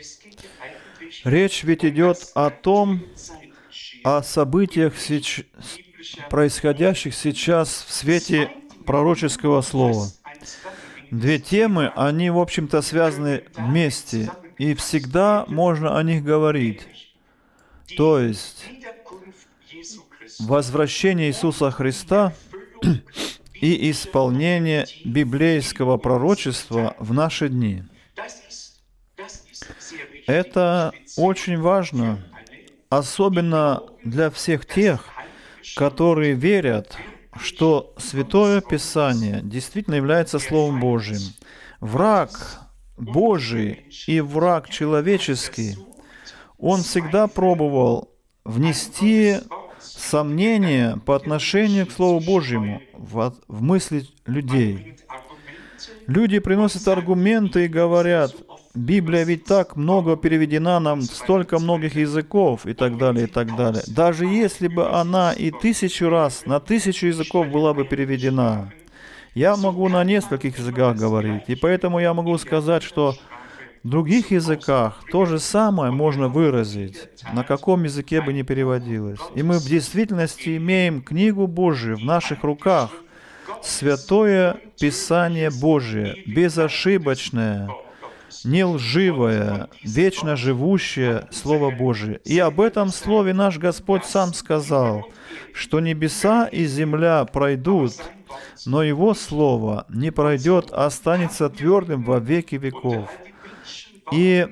Речь ведь идет о событиях, происходящих сейчас в свете пророческого слова. Две темы, они, в общем-то, связаны вместе, и всегда можно о них говорить. То есть, возвращение Иисуса Христа и исполнение библейского пророчества в наши дни. Это очень важно, особенно для всех тех, которые верят, что Святое Писание действительно является Словом Божьим. Враг Божий и враг человеческий, он всегда пробовал внести сомнения по отношению к Слову Божьему в мысли людей. Люди приносят аргументы и говорят: Библия ведь так много переведена нам, столько многих языков и так далее, и так далее. Даже если бы она и 1000 раз, на 1000 языков была бы переведена, я могу на нескольких языках говорить, и поэтому я могу сказать, что в других языках то же самое можно выразить, на каком языке бы ни переводилось. И мы в действительности имеем книгу Божию в наших руках, Святое Писание Божие, безошибочное, нелживое, вечно живущее Слово Божие. И об этом Слове наш Господь сам сказал, что небеса и земля пройдут, но Его Слово не пройдет, а останется твердым во веки веков. И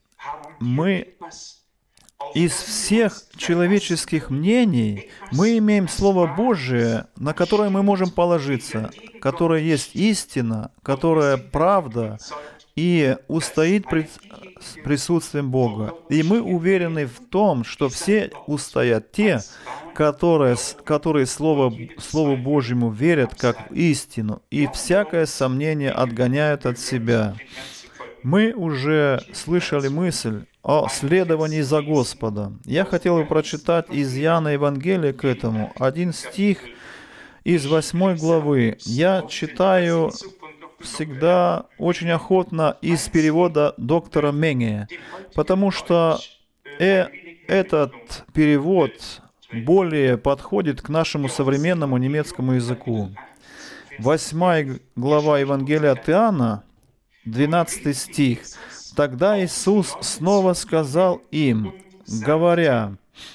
мы из всех человеческих мнений мы имеем Слово Божие, на которое мы можем положиться, которое есть истина, которая правда, и устоит пред присутствием Бога. И мы уверены в том, что все устоят те, которые Слову Божьему верят как в истину, и всякое сомнение отгоняют от себя. Мы уже слышали мысль о следовании за Господом. Я хотел бы прочитать из Иоанна Евангелия к этому один стих из 8 главы. Я читаю всегда очень охотно из перевода доктора Менге, потому что этот перевод более подходит к нашему современному немецкому языку. 8 глава Евангелия от Иоанна, 12 стих. «Тогда Иисус снова сказал им, говоря: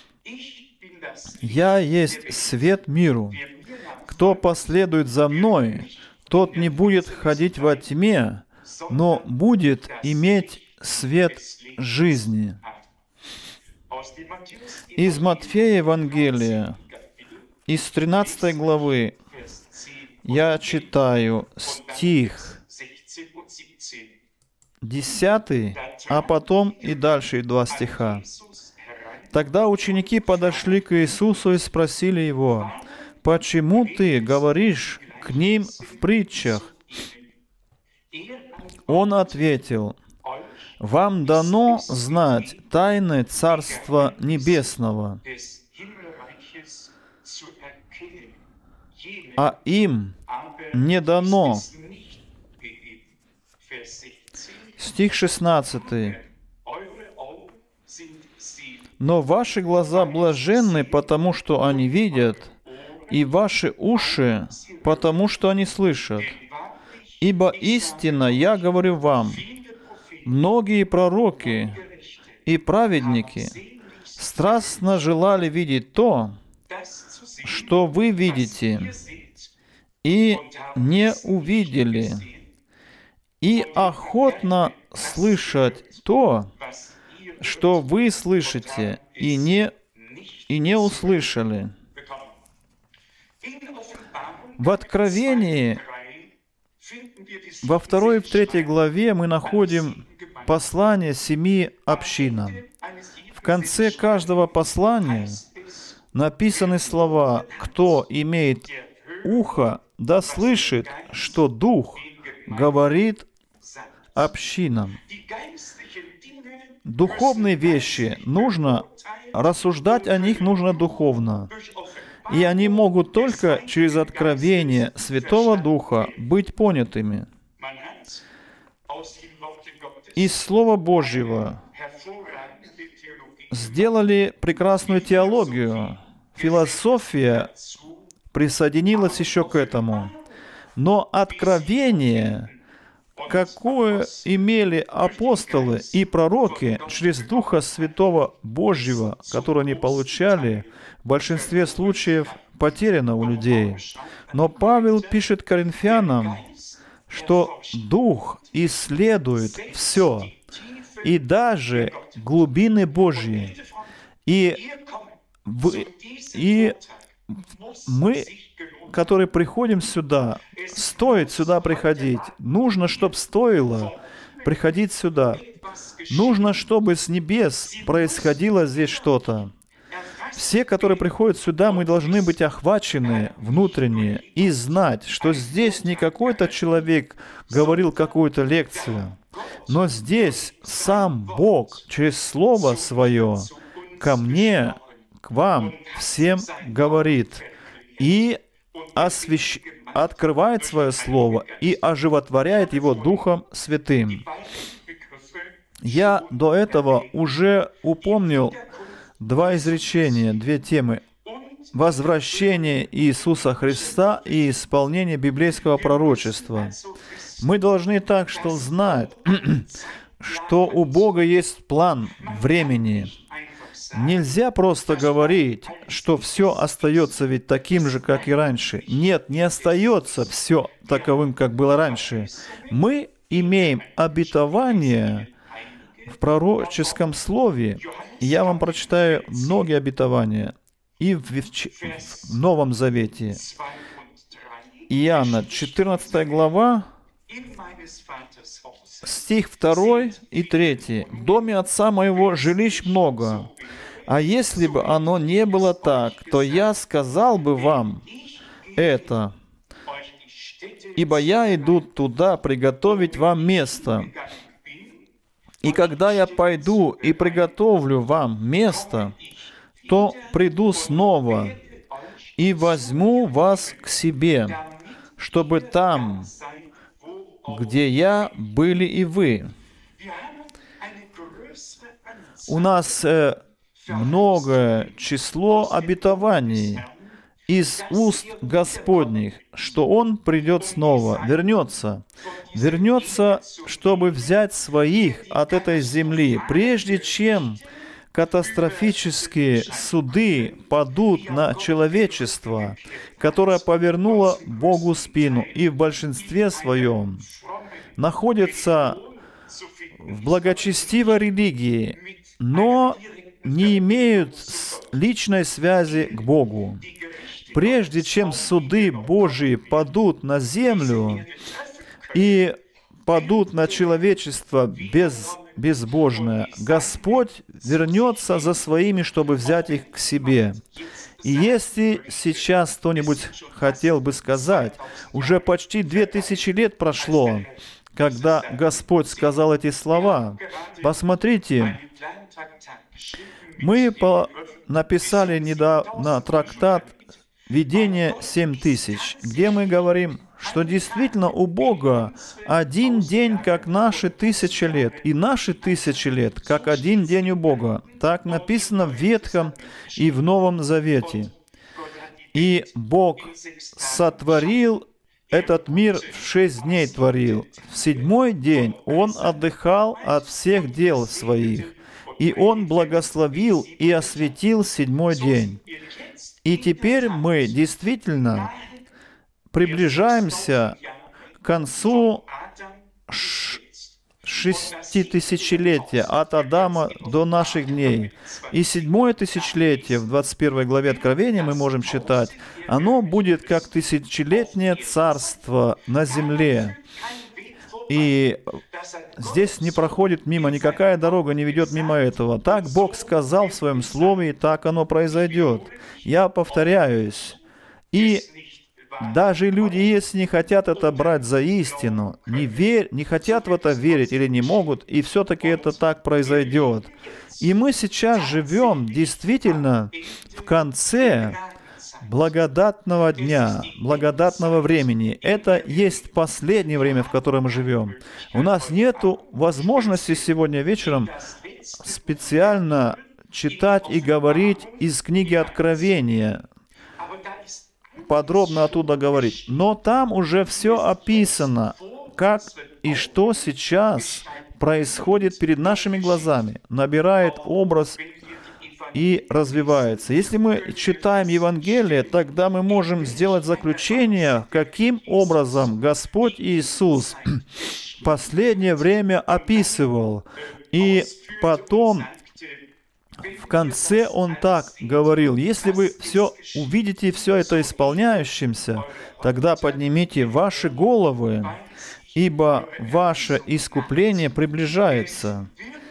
„Я есть свет миру. Кто последует за Мной, тот не будет ходить во тьме, но будет иметь свет жизни». Из Матфея Евангелия, из 13 главы, я читаю стих 10, а потом и дальше 2 стиха. «Тогда ученики подошли к Иисусу и спросили Его: „Почему Ты говоришь к ним в притчах?“ Он ответил: „Вам дано знать тайны Царства Небесного, а им не дано». Стих 16. «Но ваши глаза блаженны, потому что они видят, и ваши уши, потому что они слышат. Ибо истинно я говорю вам, многие пророки и праведники страстно желали видеть то, что вы видите, и не увидели, и охотно слышать то, что вы слышите, и не услышали». В Откровении, во 2 и в 3 главе мы находим послание 7 общинам. В конце каждого послания написаны слова: «Кто имеет ухо, да слышит, что Дух говорит общинам». Духовные вещи нужно рассуждать, о них нужно духовно. И они могут только через откровение Святого Духа быть понятыми. из Слова Божьего сделали прекрасную теологию. Философия присоединилась еще к этому. Но откровение, какое имели апостолы и пророки через Духа Святого Божьего, которое они получали, в большинстве случаев потеряно у людей. Но Павел пишет Коринфянам, что Дух исследует все, и даже глубины Божьи. И мы, которые приходим сюда, стоит сюда приходить. Нужно, чтобы стоило приходить сюда. Нужно, чтобы с небес происходило здесь что-то. Все, которые приходят сюда, мы должны быть охвачены внутренне и знать, что здесь не какой-то человек говорил какую-то лекцию, но здесь сам Бог через Слово Свое ко мне, к вам всем говорит и открывает Свое Слово и оживотворяет его Духом Святым. Я до этого уже упомнил два изречения, две темы. Возвращение Иисуса Христа и исполнение библейского пророчества. Мы должны так что знать, что у Бога есть план времени. Нельзя просто говорить, что все остается ведь таким же, как и раньше. Нет, не остается все таковым, как было раньше. Мы имеем обетование в пророческом слове. Я вам прочитаю многие обетования и в Новом Завете. Иоанна, 14 глава, стих 2 и 3. «В доме Отца моего жилищ много, а если бы оно не было так, то я сказал бы вам это, ибо я иду туда приготовить вам место. И когда я пойду и приготовлю вам место, то приду снова и возьму вас к себе, чтобы там, где я, были и вы». У нас многое число обетований из уст Господних, что Он придет снова, вернется, чтобы взять своих от этой земли, прежде чем катастрофические суды падут на человечество, которое повернуло Богу спину и в большинстве своем находится в благочестивой религии, но не имеют личной связи к Богу. Прежде чем суды Божьи падут на землю и падут на человечество безбожное, Господь вернется за своими, чтобы взять их к себе. И если сейчас кто-нибудь хотел бы сказать, уже почти 2000 лет прошло, когда Господь сказал эти слова, посмотрите, мы написали недавно трактат «Видение 7000», где мы говорим, что действительно у Бога один день, как наши 1000 лет, и наши 1000 лет, как один день у Бога. Так написано в Ветхом и в Новом Завете. И Бог сотворил этот мир в 6 дней творил. В 7-й день Он отдыхал от всех дел своих. И Он благословил и осветил 7-й день. И теперь мы действительно приближаемся к концу 6000-летия от Адама до наших дней. И 7-е тысячелетие в 21 главе Откровения мы можем читать, оно будет как тысячелетнее царство на земле. И здесь не проходит мимо, никакая дорога не ведет мимо этого. Так Бог сказал в Своем Слове, и так оно произойдет. Я повторяюсь. И даже люди, если не хотят это брать за истину, не хотят в это верить или не могут, и все-таки это так произойдет. И мы сейчас живем действительно в конце благодатного дня, благодатного времени. Это есть последнее время, в котором мы живем. У нас нет возможности сегодня вечером специально читать и говорить из книги Откровения, подробно оттуда говорить. Но там уже все описано, как и что сейчас происходит перед нашими глазами, набирает образ и развивается. Если мы читаем Евангелие, тогда мы можем сделать заключение, каким образом Господь Иисус последнее время описывал. И потом в конце Он так говорил: если вы все увидите, все это исполняющимся, тогда поднимите ваши головы, ибо ваше искупление приближается.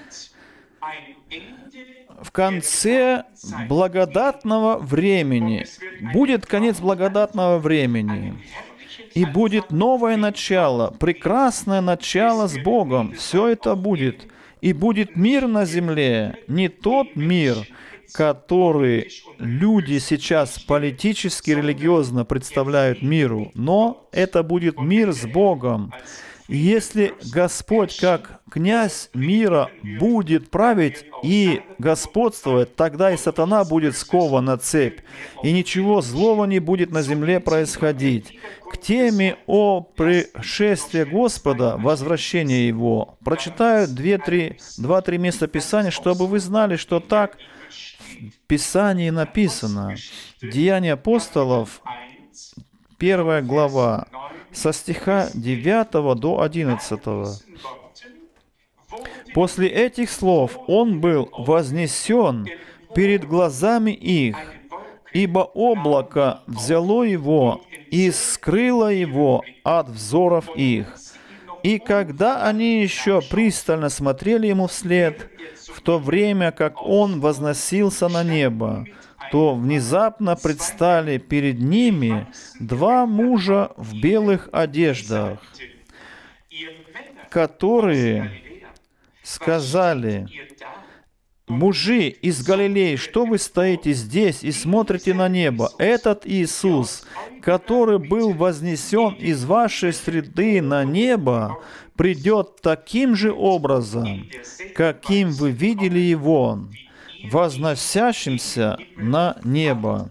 В конце благодатного времени будет конец благодатного времени, и будет новое начало, прекрасное начало с Богом. Все это будет. И будет мир на земле, не тот мир, который люди сейчас политически, религиозно представляют миру, но это будет мир с Богом. И если Господь, как князь мира, будет править и господствовать, тогда и сатана будет скован на цепь, и ничего злого не будет на земле происходить. К теме о пришествии Господа, возвращении Его, прочитаю 2-3 места Писания, чтобы вы знали, что так в Писании написано. Деяния апостолов, 1 глава, со стиха 9 до 11. После этих слов он был вознесен перед глазами их, ибо облако взяло его и скрыло его от взоров их. И когда они еще пристально смотрели ему вслед, в то время как он возносился на небо, то внезапно предстали перед ними два мужа в белых одеждах, которые сказали: «Мужи из Галилеи, что вы стоите здесь и смотрите на небо? Этот Иисус, который был вознесен из вашей среды на небо, придет таким же образом, каким вы видели Его, возносящимся на небо».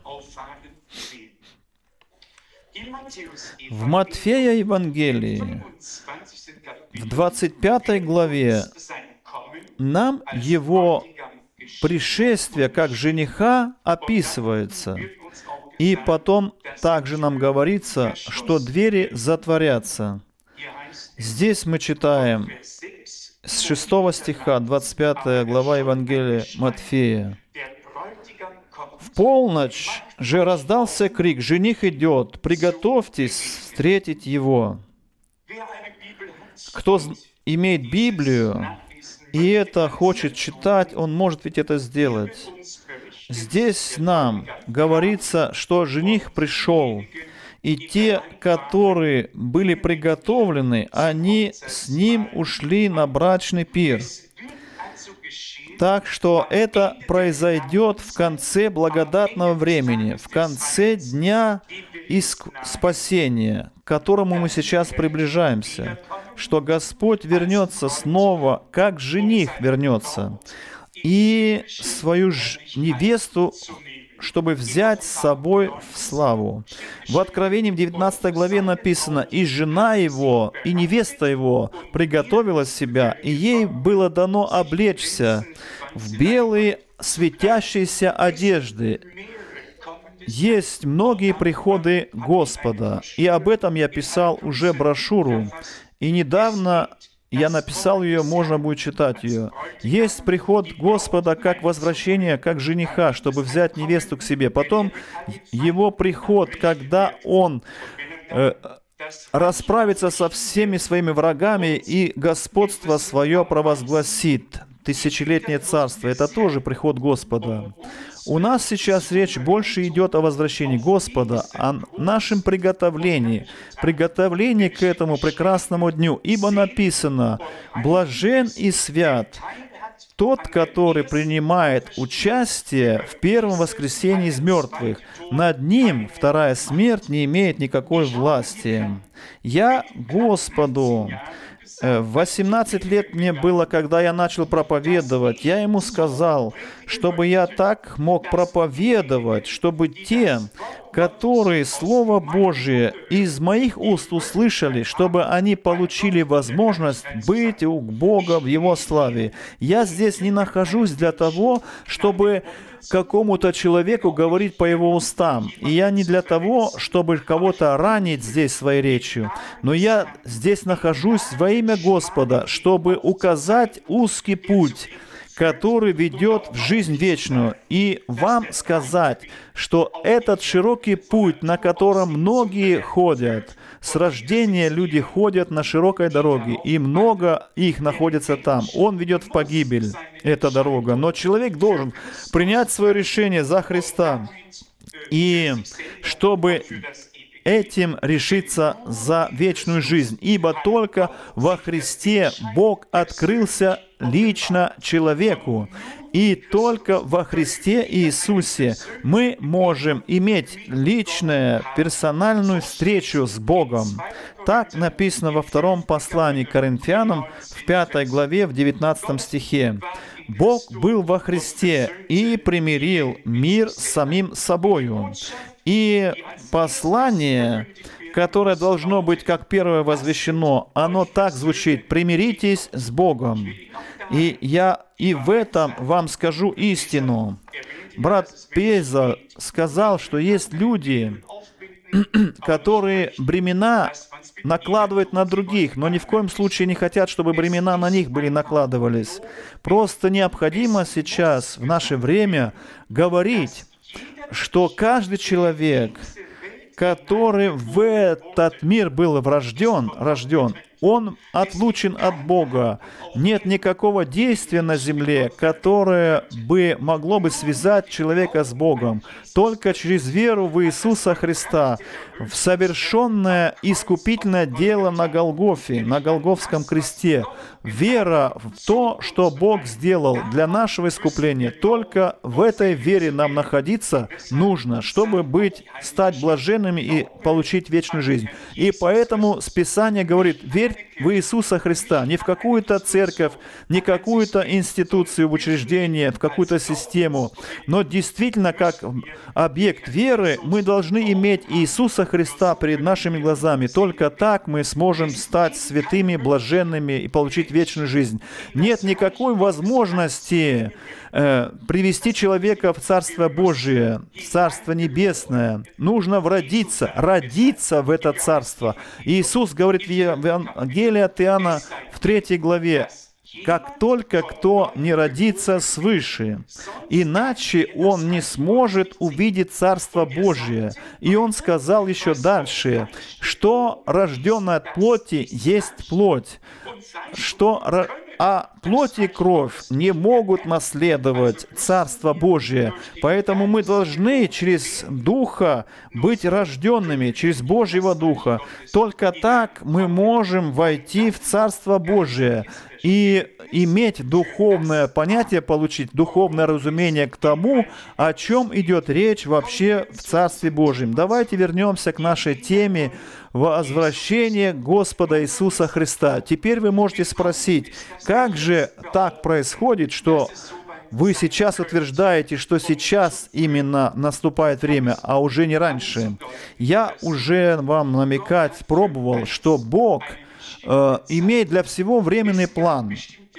В Матфея Евангелии, в 25 главе, нам Его пришествие как жениха описывается. И потом также нам говорится, что двери затворятся. Здесь мы читаем с 6 стиха, 25 глава Евангелия Матфея. «В полночь же раздался крик: жених идет, приготовьтесь встретить его». Кто имеет Библию и это хочет читать, он может ведь это сделать. Здесь нам говорится, что жених пришел, и те, которые были приготовлены, они с ним ушли на брачный пир. Так что это произойдет в конце благодатного времени, в конце дня спасения, к которому мы сейчас приближаемся, что Господь вернется снова, как жених вернется, и свою невесту, чтобы взять с собой в славу. В Откровении в 19 главе написано: «И жена его, и невеста его приготовила себя, и ей было дано облечься в белые светящиеся одежды». Есть многие приходы Господа, и об этом я писал уже брошюру, и недавно я написал ее, можно будет читать ее. Есть приход Господа как возвращение, как жениха, чтобы взять невесту к себе. Потом Его приход, когда Он расправится со всеми своими врагами и господство свое провозгласит. Тысячелетнее царство. Это тоже приход Господа. У нас сейчас речь больше идет о возвращении Господа, о нашем приготовлении к этому прекрасному дню. Ибо написано: «Блажен и свят тот, который принимает участие в первом воскресении из мертвых, над ним вторая смерть не имеет никакой власти. Я Господу, 18 лет мне было, когда я начал проповедовать. Я ему сказал, чтобы я так мог проповедовать, чтобы те, которые Слово Божие из моих уст услышали, чтобы они получили возможность быть у Бога в Его славе. Я здесь не нахожусь для того, чтобы какому-то человеку говорить по его устам. И я не для того, чтобы кого-то ранить здесь своей речью, но я здесь нахожусь во имя Господа, чтобы указать узкий путь, который ведет в жизнь вечную, и вам сказать, что этот широкий путь, на котором многие ходят, с рождения люди ходят на широкой дороге, и много их находится там. Он ведет в погибель, эта дорога. Но человек должен принять свое решение за Христа, и чтобы этим решиться за вечную жизнь. Ибо только во Христе Бог открылся лично человеку. И только во Христе Иисусе мы можем иметь личную, персональную встречу с Богом. Так написано во втором послании к Коринфянам, в 5 главе, в 19 стихе. «Бог был во Христе и примирил мир с самим собою». И послание, которое должно быть как первое возвещено, оно так звучит: «Примиритесь с Богом». И я и в этом вам скажу истину. Брат Пеза сказал, что есть люди, которые бремена накладывают на других, но ни в коем случае не хотят, чтобы бремена на них были накладывались. Просто необходимо сейчас, в наше время, говорить, что каждый человек, который в этот мир был рожден, он отлучен от Бога. Нет никакого действия на земле, которое бы могло бы связать человека с Богом. Только через веру в Иисуса Христа, в совершенное искупительное дело на Голгофе, на Голгофском кресте. Вера в то, что Бог сделал для нашего искупления. Только в этой вере нам находиться нужно, чтобы стать блаженными и получить вечную жизнь. И поэтому Писание говорит: верь в Иисуса Христа, не в какую-то церковь, не в какую-то институцию, в учреждение, в какую-то систему, но действительно, как объект веры, мы должны иметь Иисуса Христа перед нашими глазами. Только так мы сможем стать святыми, блаженными и получить вечную жизнь. Нет никакой возможности привести человека в Царство Божие, в Царство Небесное. Нужно родиться в это Царство. И Иисус говорит в Евангелии от Иоанна в 3 главе: «Как только кто не родится свыше, иначе он не сможет увидеть Царство Божие». И он сказал еще дальше, что рожденное от плоти есть плоть, а плоть и кровь не могут наследовать Царство Божие. Поэтому мы должны через Духа быть рожденными, через Божьего Духа. Только так мы можем войти в Царство Божие и иметь духовное понятие, получить духовное разумение к тому, о чем идет речь вообще в Царстве Божьем. Давайте вернемся к нашей теме возвращения Господа Иисуса Христа. Теперь вы можете спросить, как же так происходит, что вы сейчас утверждаете, что сейчас именно наступает время, а уже не раньше? Я уже вам намекать пробовал, что Бог имеет для всего временный план.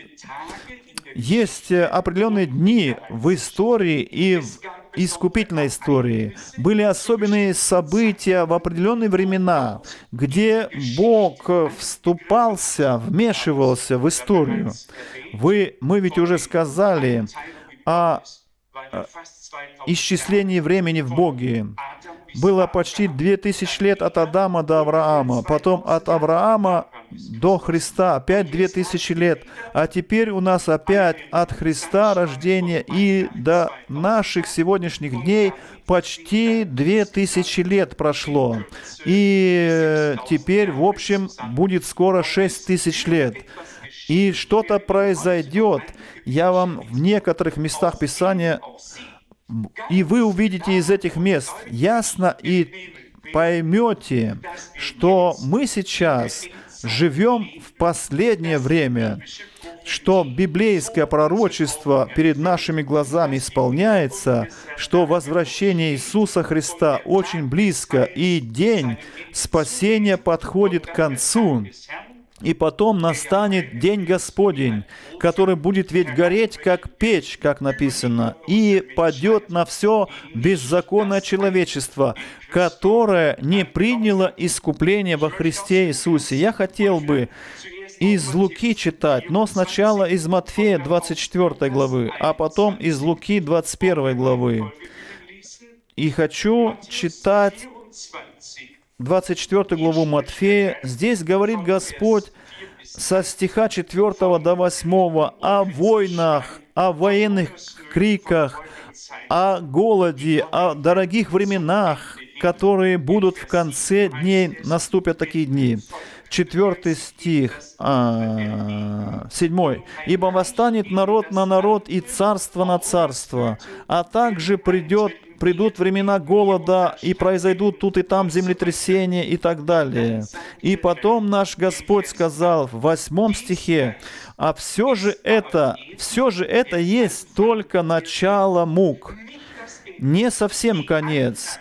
Есть определенные дни в истории и в искупительной истории. Были особенные события в определенные времена, где Бог вмешивался в историю. Мы ведь уже сказали о исчислении времени в Боге. Было почти 2000 лет от Адама до Авраама, потом от Авраама до Христа, опять 2000 лет, а теперь у нас опять от Христа рождения и до наших сегодняшних дней почти 2000 лет прошло. И теперь, в общем, будет скоро 6000 лет. и что-то произойдет, я вам в некоторых местах Писания, и вы увидите из этих мест ясно и поймете, что мы сейчас живем в последнее время, что библейское пророчество перед нашими глазами исполняется, что возвращение Иисуса Христа очень близко, и день спасения подходит к концу. И потом настанет день Господень, который будет ведь гореть, как печь, как написано, и падет на все беззаконное человечество, которое не приняло искупление во Христе Иисусе. Я хотел бы из Луки читать, но сначала из Матфея 24 главы, а потом из Луки 21 главы. И хочу читать 24 главу Матфея. Здесь говорит Господь со стиха 4 до 8 о войнах, о военных криках, о голоде, о дорогих временах, которые будут в конце дней, наступят такие дни. 4 стих, 7. «Ибо восстанет народ на народ и царство на царство, а также придут времена голода, и произойдут тут и там землетрясения и так далее. И потом наш Господь сказал в 8 стихе, а все же это есть только начало мук, не совсем конец».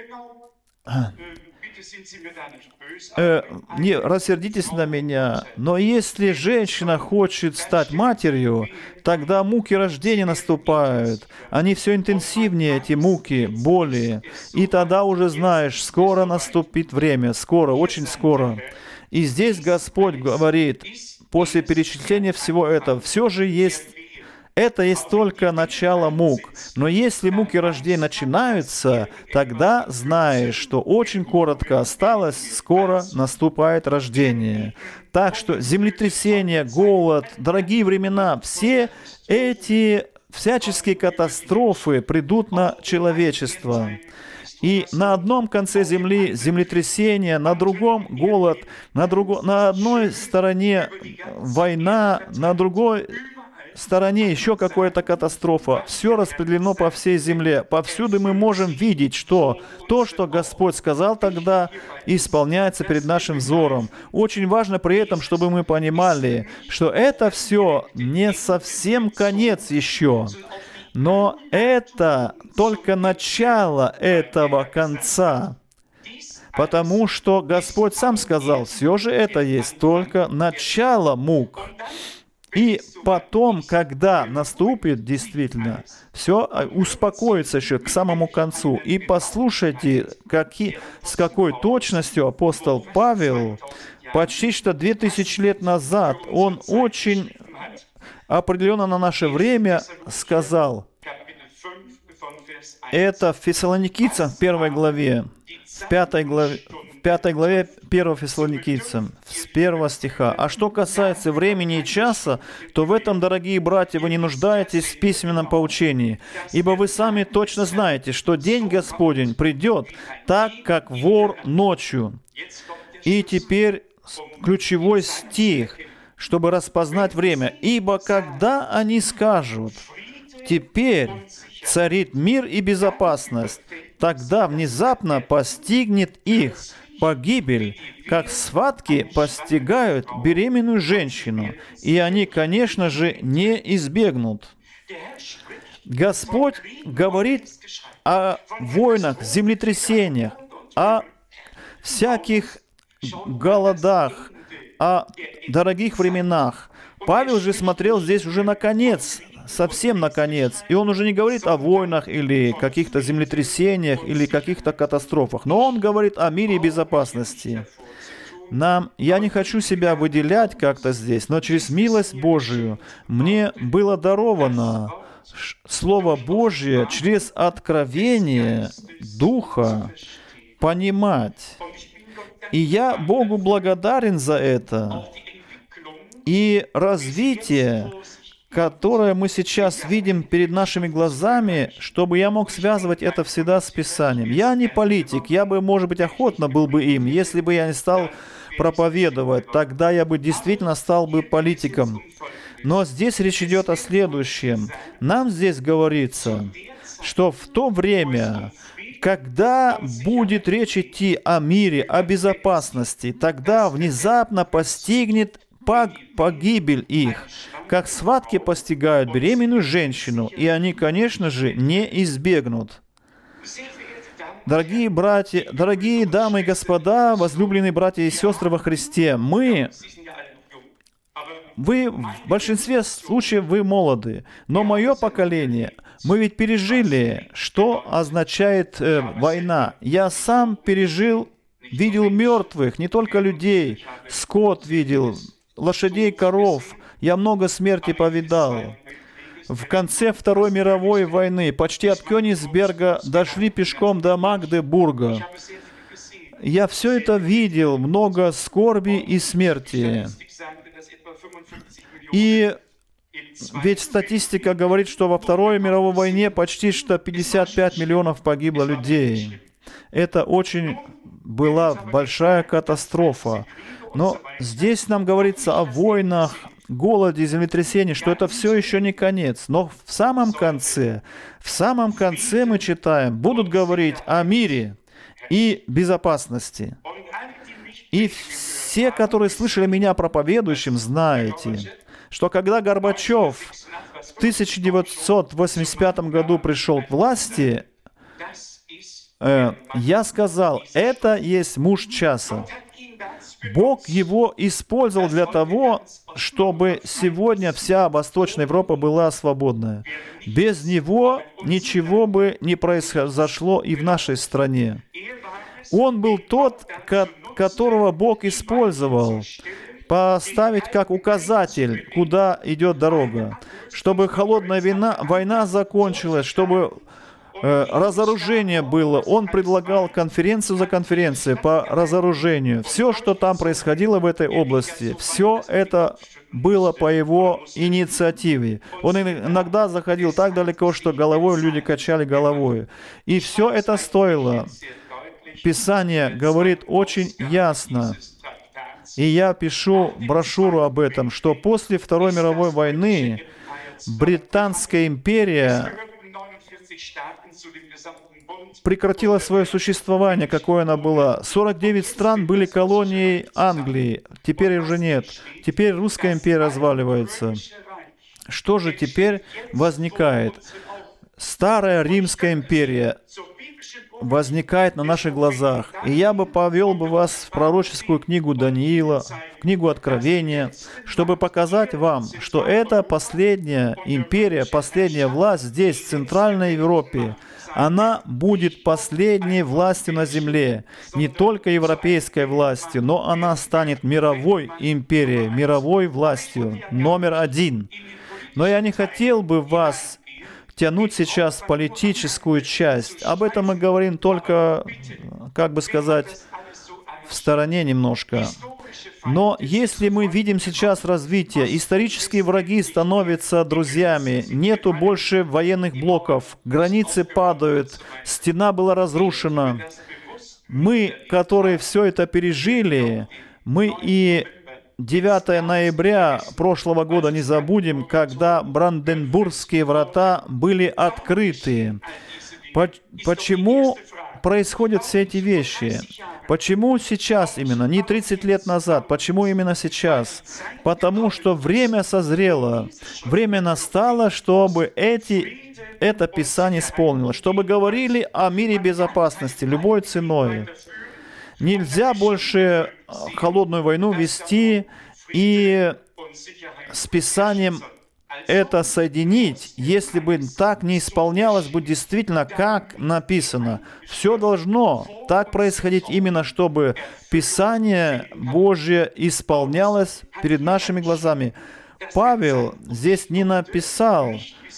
Не рассердитесь на меня, но если женщина хочет стать матерью, тогда муки рождения наступают. Они все интенсивнее, эти муки, боли. И тогда уже знаешь, скоро наступит время, скоро, очень скоро. И здесь Господь говорит, после перечисления всего этого, все же это есть только начало мук. Но если муки рождения начинаются, тогда знаешь, что очень коротко осталось, скоро наступает рождение. Так что землетрясение, голод, дорогие времена, все эти всяческие катастрофы придут на человечество. И на одном конце земли землетрясение, на другом голод, на одной стороне война, на другой стороне еще какая-то катастрофа. Все распределено по всей земле. Повсюду мы можем видеть, что то, что Господь сказал тогда, исполняется перед нашим взором. Очень важно при этом, чтобы мы понимали, что это все не совсем конец еще, но это только начало этого конца. Потому что Господь сам сказал, все же это есть только начало мук. И потом, когда наступит действительно, все успокоится еще к самому концу. И послушайте, с какой точностью апостол Павел почти что 2000 лет назад, он очень определенно на наше время сказал, это в Фессалоникийцам в 1 главе, в 5 главе 1 Фессалоникийцам, с 1 стиха. «А что касается времени и часа, то в этом, дорогие братья, вы не нуждаетесь в письменном поучении, ибо вы сами точно знаете, что день Господень придет так, как вор ночью». И теперь ключевой стих, чтобы распознать время. «Ибо когда они скажут, теперь царит мир и безопасность, тогда внезапно постигнет их погибель, как схватки постигают беременную женщину, и они, конечно же, не избегнут». Господь говорит о войнах, землетрясениях, о всяких голодах, о дорогих временах. Павел же смотрел здесь уже на конец, совсем на конец. И он уже не говорит о войнах или каких-то землетрясениях или каких-то катастрофах, но он говорит о мире и безопасности. Я не хочу себя выделять как-то здесь, но через милость Божию мне было даровано Слово Божье через откровение Духа понимать. И я Богу благодарен за это. И развитие, которое мы сейчас видим перед нашими глазами, чтобы я мог связывать это всегда с Писанием. Я не политик, я бы, может быть, охотно был бы им, если бы я не стал проповедовать, тогда я бы действительно стал бы политиком. Но здесь речь идет о следующем. Нам здесь говорится, что в то время, когда будет речь идти о мире, о безопасности, тогда внезапно постигнет погибель их, как схватки постигают беременную женщину, и они, конечно же, не избегнут. Дорогие братья, дорогие дамы и господа, возлюбленные братья и сестры во Христе, вы в большинстве случаев вы молоды, но мое поколение, мы ведь пережили, что означает война. Я сам пережил, видел мертвых, не только людей, скот видел, лошадей, коров. Я много смерти повидал. В конце Второй мировой войны почти от Кёнигсберга дошли пешком до Магдебурга. Я все это видел, много скорби и смерти. И ведь статистика говорит, что во Второй мировой войне почти что 55 миллионов погибло людей. Это очень была большая катастрофа. Но здесь нам говорится о войнах, голоде, землетрясении, что это все еще не конец. Но в самом конце мы читаем, будут говорить о мире и безопасности. И все, которые слышали меня проповедующим, знаете, что когда Горбачев в 1985 году пришел к власти, я сказал, это есть муж часа. Бог его использовал для того, чтобы сегодня вся Восточная Европа была свободная. Без него ничего бы не произошло и в нашей стране. Он был тот, которого Бог использовал, поставить как указатель, куда идет дорога, чтобы холодная война закончилась, чтобы разоружение было. Он предлагал конференцию за конференцией по разоружению. Все, что там происходило в этой области, все это было по его инициативе. Он иногда заходил так далеко, что головой люди качали головой. И все это стоило. Писание говорит очень ясно. И я пишу брошюру об этом, что после Второй мировой войны Британская империя прекратила свое существование, какое она была. 49 стран были колонией Англии. Теперь уже нет. Теперь Русская империя разваливается. Что же теперь возникает? Старая Римская империя возникает на наших глазах. И я бы повел бы вас в пророческую книгу Даниила, в книгу Откровения, чтобы показать вам, что это последняя империя, последняя власть здесь, в Центральной Европе. Она будет последней властью на земле, не только европейской властью, но она станет мировой империей, мировой властью, номер один. Но я не хотел бы вас тянуть сейчас в политическую часть. Об этом мы говорим только, как бы сказать, в стороне немножко. Но если мы видим сейчас развитие, исторические враги становятся друзьями, нету больше военных блоков, границы падают, стена была разрушена. Мы, которые все это пережили, мы и 9 ноября прошлого года не забудем, когда Бранденбургские врата были открыты. Почему происходят все эти вещи? Почему сейчас именно? Не 30 лет назад. Почему именно сейчас? Потому что время созрело. Время настало, чтобы это Писание исполнилось. Чтобы говорили о мире и безопасности любой ценой. Нельзя больше холодную войну вести и с Писанием это соединить, если бы так не исполнялось бы действительно, как написано. Все должно так происходить именно, чтобы Писание Божье исполнялось перед нашими глазами. Павел здесь не написал.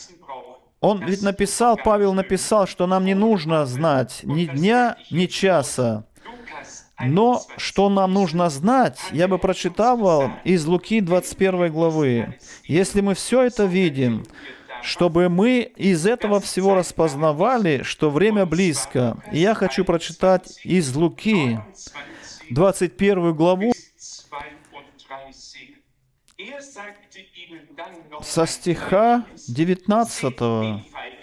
Он ведь написал, Павел написал, что нам не нужно знать ни дня, ни часа. Но что нам нужно знать, я бы прочитал из Луки 21 главы. Если мы все это видим, чтобы мы из этого всего распознавали, что время близко. И я хочу прочитать из Луки 21 главу, со стиха 19,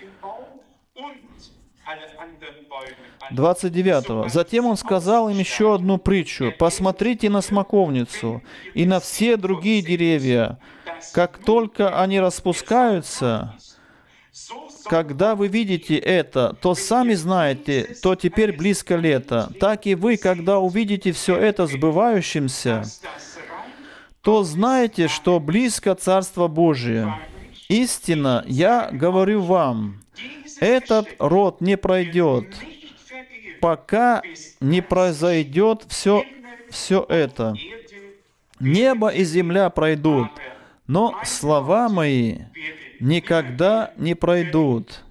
29. «Затем он сказал им еще одну притчу. Посмотрите на смоковницу и на все другие деревья. Как только они распускаются, когда вы видите это, то сами знаете, то теперь близко лето. Так и вы, когда увидите все это сбывающимся, то знаете, что близко Царство Божие. Истинно, я говорю вам, этот род не пройдет, пока не произойдет все это. Небо и земля пройдут, но слова мои никогда не пройдут».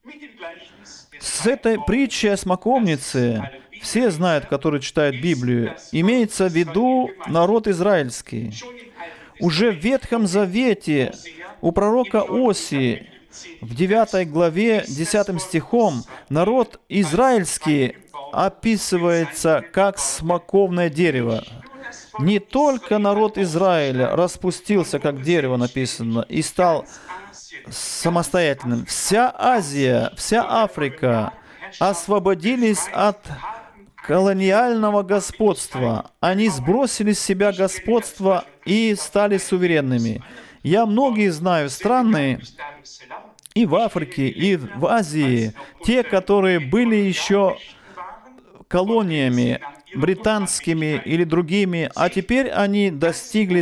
С этой притчей о смоковнице, все знают, которые читают Библию, имеется в виду народ израильский. Уже в Ветхом Завете у пророка Осии в 9 главе 10 стихом народ израильский описывается как смоковное дерево. Не только народ Израиля распустился, как дерево написано, и стал самостоятельным. Вся Азия, вся Африка освободились от колониального господства. Они сбросили с себя господство и стали суверенными. Я многие знаю страны и в Африке, и в Азии, те, которые были еще колониями, британскими или другими, а теперь они достигли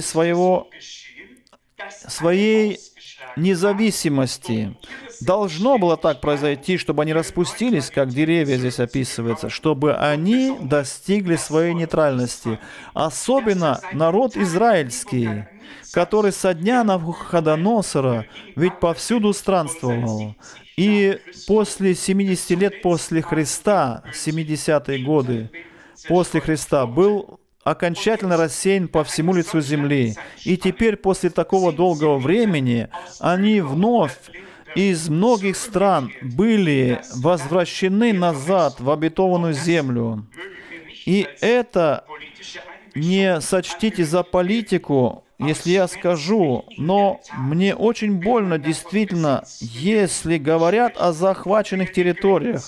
своей независимости. Должно было так произойти, чтобы они распустились, как деревья здесь описывается, чтобы они достигли своей нейтральности. Особенно народ израильский, который со дня Навуходоносора ведь повсюду странствовал. И после 70 лет после Христа, 70-е годы после Христа, был окончательно рассеян по всему лицу земли. И теперь, после такого долгого времени, они вновь из многих стран были возвращены назад в обетованную землю. И это не сочтите за политику, если я скажу, но мне очень больно действительно, если говорят о захваченных территориях,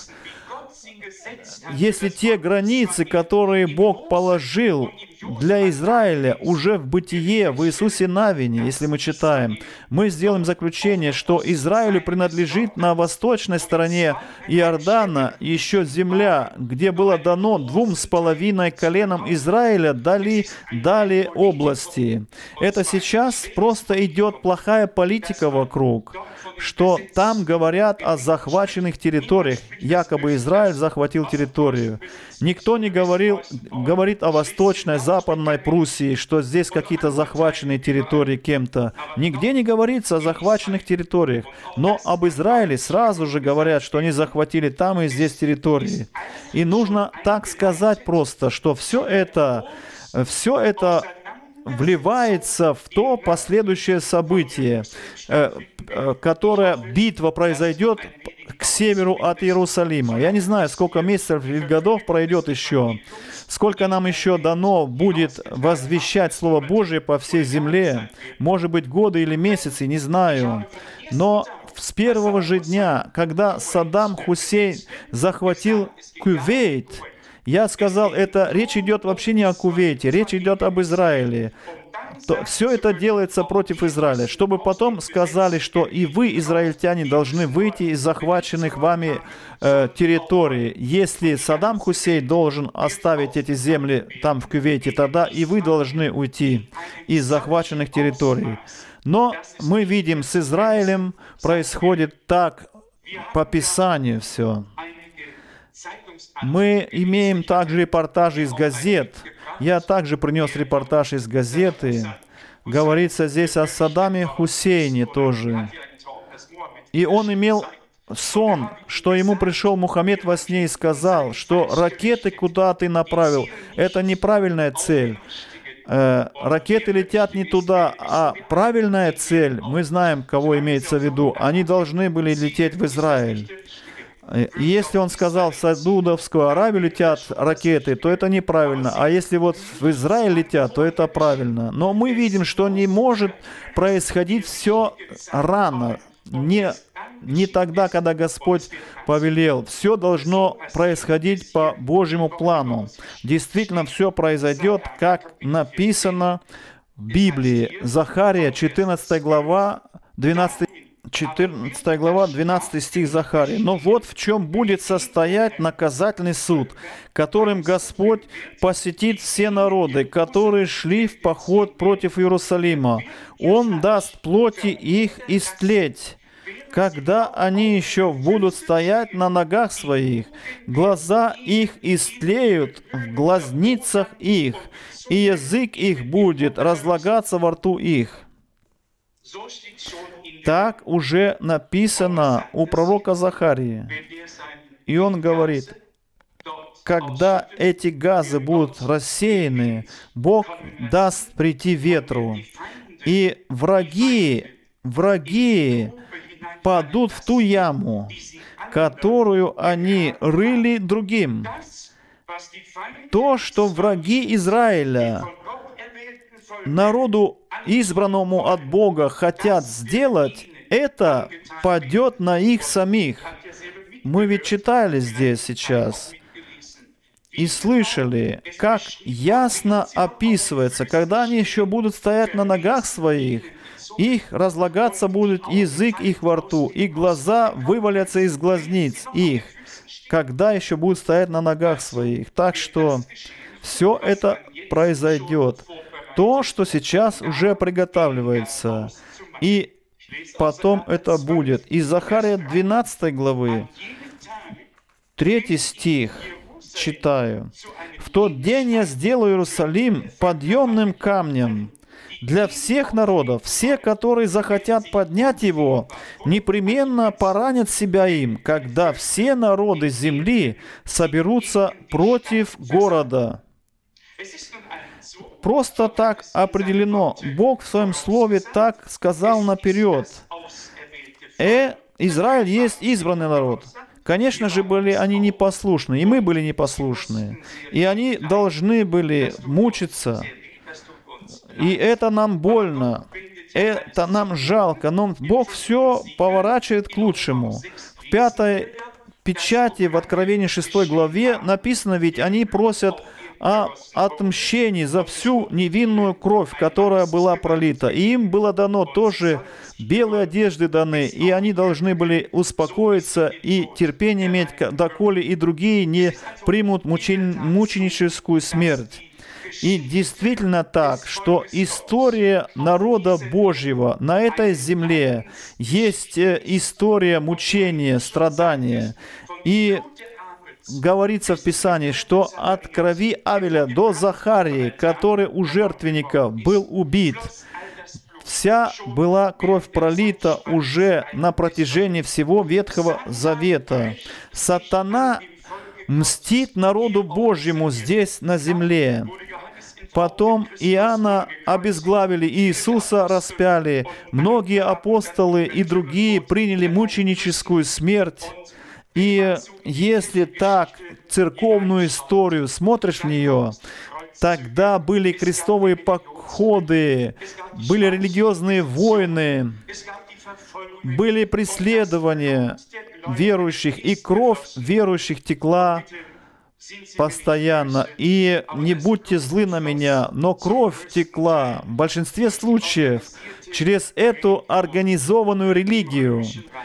если те границы, которые Бог положил для Израиля уже в Бытие, в Иисусе Навине, если мы читаем, мы сделаем заключение, что Израилю принадлежит на восточной стороне Иордана еще земля, где было дано 2,5 коленам Израиля, дали области. Это сейчас просто идет плохая политика вокруг, что там говорят о захваченных территориях. Якобы Израиль захватил территорию. Никто не говорит о восточной, западной Пруссии, что здесь какие-то захваченные территории кем-то. Нигде не говорится о захваченных территориях. Но об Израиле сразу же говорят, что они захватили там и здесь территории. И нужно так сказать просто, что все это вливается в то последующее событие, которое битва произойдет к северу от Иерусалима. Я не знаю, сколько месяцев или годов пройдет еще, сколько нам еще дано будет возвещать Слово Божие по всей земле, может быть, годы или месяцы, не знаю. Но с первого же дня, когда Саддам Хусейн захватил Кувейт, я сказал, речь идет вообще не о Кувейте, речь идет об Израиле. Все это делается против Израиля, чтобы потом сказали, что и вы, израильтяне, должны выйти из захваченных вами территорий. Если Саддам Хусейн должен оставить эти земли там в Кувейте, тогда и вы должны уйти из захваченных территорий. Но мы видим, с Израилем происходит так по Писанию все. Мы имеем также репортажи из газет. Я также принес репортаж из газеты. Говорится здесь о Саддаме Хусейне тоже. И он имел сон, что ему пришел Мухаммед во сне и сказал, что ракеты, куда ты направил, это неправильная цель. Ракеты летят не туда, а правильная цель, мы знаем, кого имеется в виду, они должны были лететь в Израиль. И если он сказал, в Саудовскую Аравию летят ракеты, то это неправильно. А если вот в Израиль летят, то это правильно. Но мы видим, что не может происходить все рано. Не тогда, когда Господь повелел. Все должно происходить по Божьему плану. Действительно, все произойдет, как написано в Библии. Захария, 14 глава, 12 стих Захарии. «Но вот в чем будет состоять наказательный суд, которым Господь посетит все народы, которые шли в поход против Иерусалима. Он даст плоти их истлеть, когда они еще будут стоять на ногах своих, глаза их истлеют в глазницах их, и язык их будет разлагаться во рту их». Так уже написано у пророка Захарии. И он говорит, когда эти газы будут рассеяны, Бог даст прийти ветру, и враги падут в ту яму, которую они рыли другим. То, что враги Израиля народу, избранному от Бога, хотят сделать, это падет на их самих. Мы ведь читали здесь сейчас и слышали, как ясно описывается, когда они еще будут стоять на ногах своих, их разлагаться будет язык их во рту, и глаза вывалятся из глазниц их, когда еще будут стоять на ногах своих. Так что все это произойдет. То, что сейчас уже приготавливается, и потом это будет. Из Захария 12 главы, 3 стих, читаю. «В тот день я сделаю Иерусалим подъемным камнем для всех народов. Все, которые захотят поднять его, непременно поранят себя им, когда все народы земли соберутся против города». Просто так определено. Бог в Своем Слове так сказал наперед. Израиль есть избранный народ. Конечно же, были они непослушны, и мы были непослушны. И они должны были мучиться. И это нам больно, это нам жалко, но Бог все поворачивает к лучшему. В 5 печати в Откровении 6 главе написано, ведь они просят о отмщении за всю невинную кровь, которая была пролита. И им было дано тоже белые одежды даны, и они должны были успокоиться и терпение иметь, доколе и другие не примут мученическую смерть. И действительно так, что история народа Божьего на этой земле есть история мучения, страдания. И говорится в Писании, что от крови Авеля до Захарии, который у жертвенника был убит, вся была кровь пролита уже на протяжении всего Ветхого Завета. Сатана мстит народу Божьему здесь, на земле. Потом Иоанна обезглавили, Иисуса распяли. Многие апостолы и другие приняли мученическую смерть. И если так церковную историю смотришь в нее, тогда были крестовые походы, были религиозные войны, были преследования верующих, и кровь верующих текла постоянно. И не будьте злы на меня, но кровь текла в большинстве случаев через эту организованную религию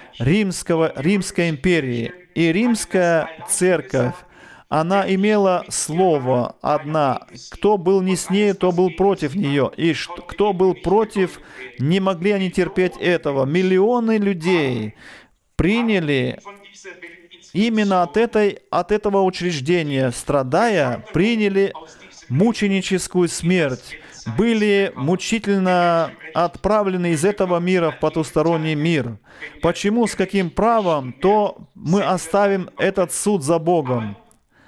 Римской империи. И Римская церковь, она имела слово одна. Кто был не с ней, то был против нее. И кто был против, не могли они терпеть этого. Миллионы людей приняли именно от этого учреждения, страдая, приняли мученическую смерть, были мучительно отправлены из этого мира в потусторонний мир. Почему, с каким правом, то мы оставим этот суд за Богом.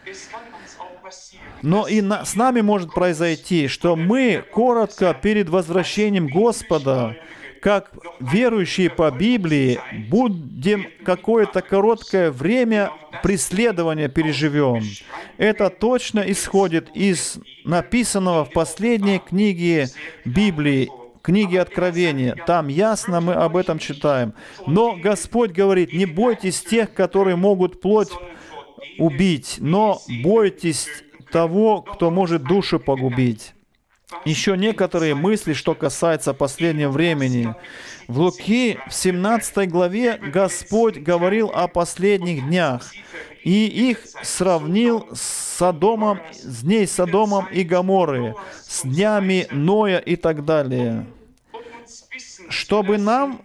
Но и с нами может произойти, что мы коротко перед возвращением Господа, как верующие по Библии, будем какое-то короткое время преследования переживем. Это точно исходит из написанного в последней книге Библии, книге Откровения. Там ясно мы об этом читаем. Но Господь говорит: не бойтесь тех, которые могут плоть убить, но бойтесь того, кто может душу погубить. Еще некоторые мысли, что касается последнего времени. В Луки, в 17 главе, Господь говорил о последних днях, и их сравнил с Содомом, с дней Содомом и Гоморры, с днями Ноя и так далее. Чтобы нам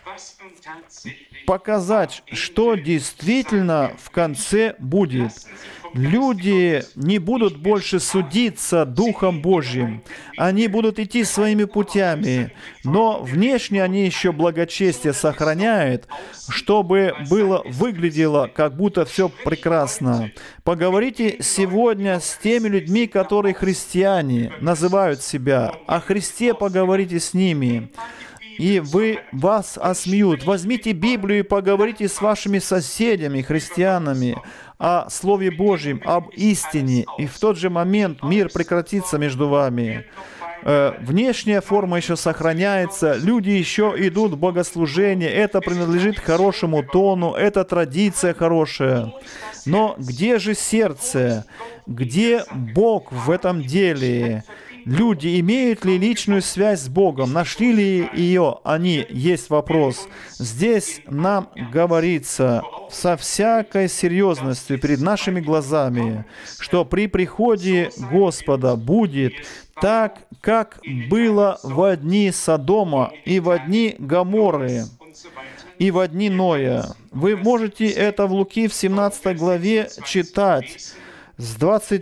показать, что действительно в конце будет. Люди не будут больше судиться Духом Божьим. Они будут идти своими путями, но внешне они еще благочестие сохраняют, чтобы выглядело, как будто все прекрасно. Поговорите сегодня с теми людьми, которые христиане, называют себя. О Христе поговорите с ними. И вас осмеют. Возьмите Библию и поговорите с вашими соседями, христианами, о Слове Божьем, об истине. И в тот же момент мир прекратится между вами. Внешняя форма еще сохраняется, люди еще идут в богослужение, это принадлежит хорошему тону, это традиция хорошая. Но где же сердце? Где Бог в этом деле? Люди имеют ли личную связь с Богом? Нашли ли ее они? Есть вопрос. Здесь нам говорится со всякой серьезностью перед нашими глазами, что при приходе Господа будет так, как было во дни Содома и во дни Гоморры и во дни Ноя. Вы можете это в Луки в 17 главе читать. С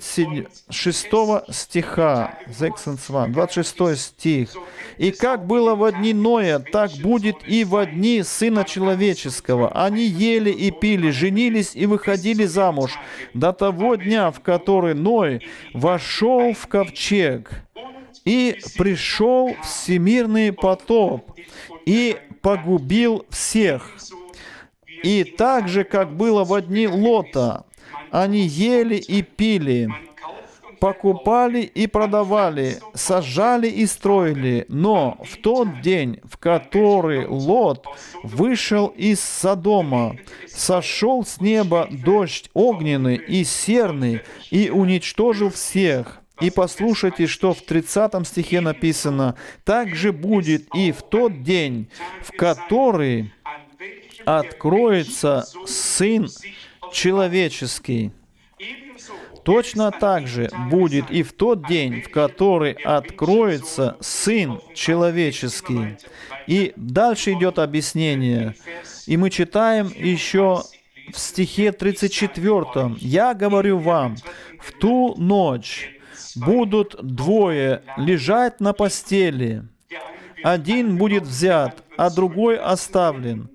26 стиха, 26 стих. «И как было во дни Ноя, так будет и во дни Сына Человеческого. Они ели и пили, женились и выходили замуж до того дня, в который Ной вошел в ковчег, и пришел всемирный потоп, и погубил всех. И так же, как было во дни Лота, они ели и пили, покупали и продавали, сажали и строили. Но в тот день, в который Лот вышел из Содома, сошел с неба дождь огненный и серный и уничтожил всех». И послушайте, что в 30 стихе написано: «Так же будет и в тот день, в который откроется Сын Человеческий». Точно так же будет и в тот день, в который откроется Сын Человеческий. И дальше идет объяснение. И мы читаем еще в стихе 34. «Я говорю вам, в ту ночь будут двое лежать на постели. Один будет взят, а другой оставлен.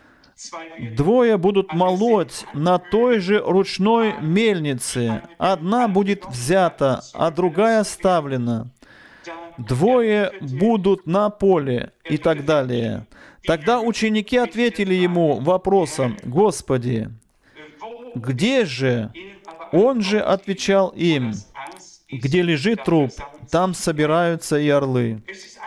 Двое будут молоть на той же ручной мельнице. Одна будет взята, а другая оставлена. Двое будут на поле» и так далее. Тогда ученики ответили ему вопросом: «Господи, где же?» Он же отвечал им: «Где лежит труп, там собираются и орлы».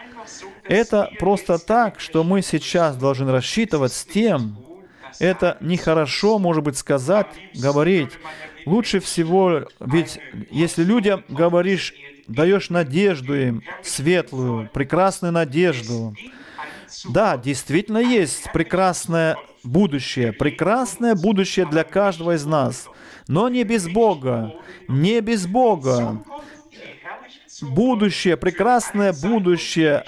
Это просто так, что мы сейчас должны рассчитывать с тем. Это нехорошо, может быть, сказать, говорить. Лучше всего, ведь если людям говоришь, даешь надежду им, светлую, прекрасную надежду. Да, действительно есть прекрасное будущее для каждого из нас. Но не без Бога, не без Бога. Будущее, прекрасное будущее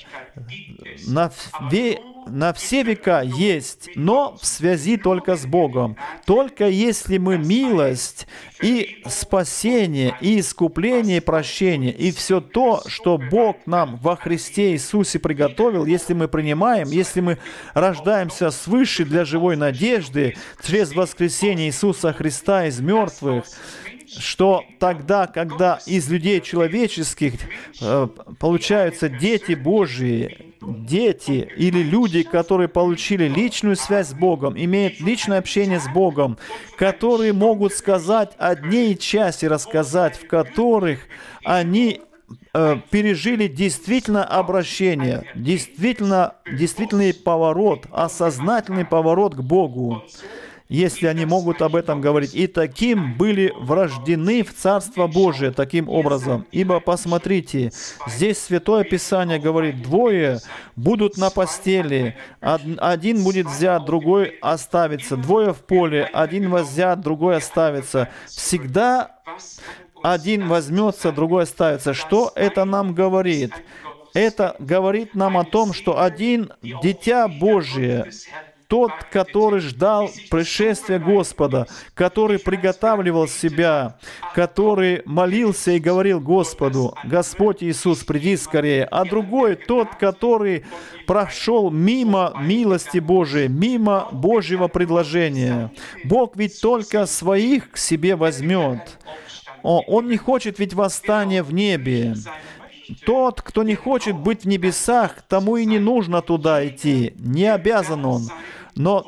на все века есть, но в связи только с Богом. Только если мы милость и спасение, и искупление, и прощение, и все то, что Бог нам во Христе Иисусе приготовил, если мы принимаем, если мы рождаемся свыше для живой надежды через воскресение Иисуса Христа из мертвых, что тогда, когда из людей человеческих получаются дети Божьи, дети или люди, которые получили личную связь с Богом, имеют личное общение с Богом, которые могут сказать о дне и часе, рассказать, в которых они пережили действительно обращение, действительный поворот, осознательный поворот к Богу, если они могут об этом говорить. И таким были врождены в Царство Божие таким образом. Ибо посмотрите, здесь Святое Писание говорит, двое будут на постели, один будет взят, другой оставится, двое в поле, один воззят, другой оставится. Всегда один возьмется, другой оставится. Что это нам говорит? Это говорит нам о том, что один Дитя Божие, тот, который ждал пришествия Господа, который приготавливал себя, который молился и говорил Господу: «Господь Иисус, приди скорее». А другой, тот, который прошел мимо милости Божией, мимо Божьего предложения. Бог ведь только своих к себе возьмет. Он не хочет ведь восстания в небе. Тот, кто не хочет быть в небесах, тому и не нужно туда идти. Не обязан он. Но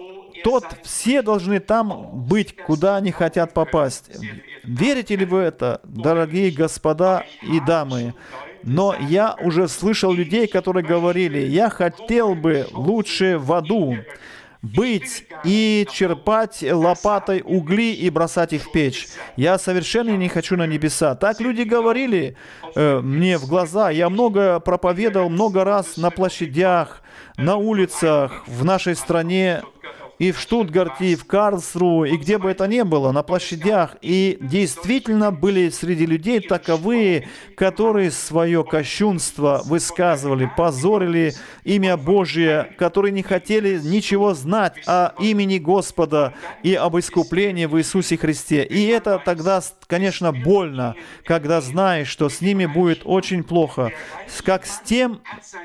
все должны там быть, куда они хотят попасть. Верите ли вы это, дорогие господа и дамы? Но я уже слышал людей, которые говорили: я хотел бы лучше в аду быть и черпать лопатой угли и бросать их в печь. Я совершенно не хочу на небеса. Так люди говорили мне в глаза. Я много проповедовал, много раз на площадях, на улицах в нашей стране, и в Штутгарте, и в Карлсруhe, и где бы это ни было, на площадях. И действительно были среди людей таковые, которые свое кощунство высказывали, позорили имя Божие, которые не хотели ничего знать о имени Господа и об искуплении в Иисусе Христе. И это тогда, конечно, больно, когда знаешь, что с ними будет очень плохо, как с тем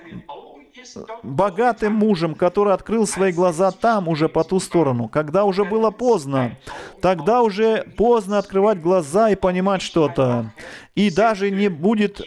богатым мужем, который открыл свои глаза там, уже по ту сторону, когда уже было поздно. Тогда уже поздно открывать глаза и понимать что-то. И даже будет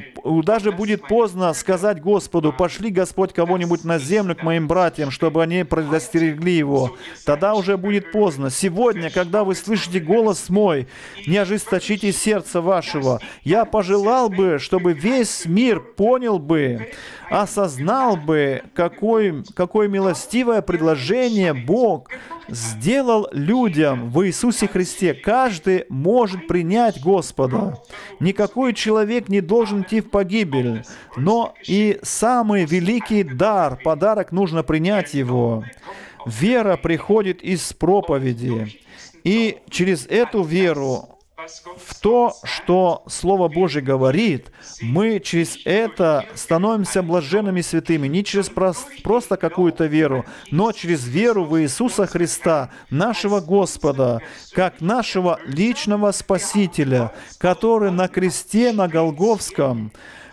поздно сказать Господу: «Пошли, Господь, кого-нибудь на землю к моим братьям, чтобы они предостерегли его». Тогда уже будет поздно. Сегодня, когда вы слышите голос мой, не ожесточите сердце вашего. Я пожелал бы, чтобы весь мир понял бы, осознал бы, какое милостивое предложение Бог сделал людям в Иисусе Христе. Каждый может принять Господа. Никакой человек не должен идти в погибель. Но и самый великий дар, подарок, нужно принять его. Вера приходит из проповеди. И через эту веру в то, что Слово Божие говорит, мы через это становимся блаженными святыми. Не через просто какую-то веру, но через веру в Иисуса Христа, нашего Господа, как нашего личного Спасителя, который на кресте на Голгофском,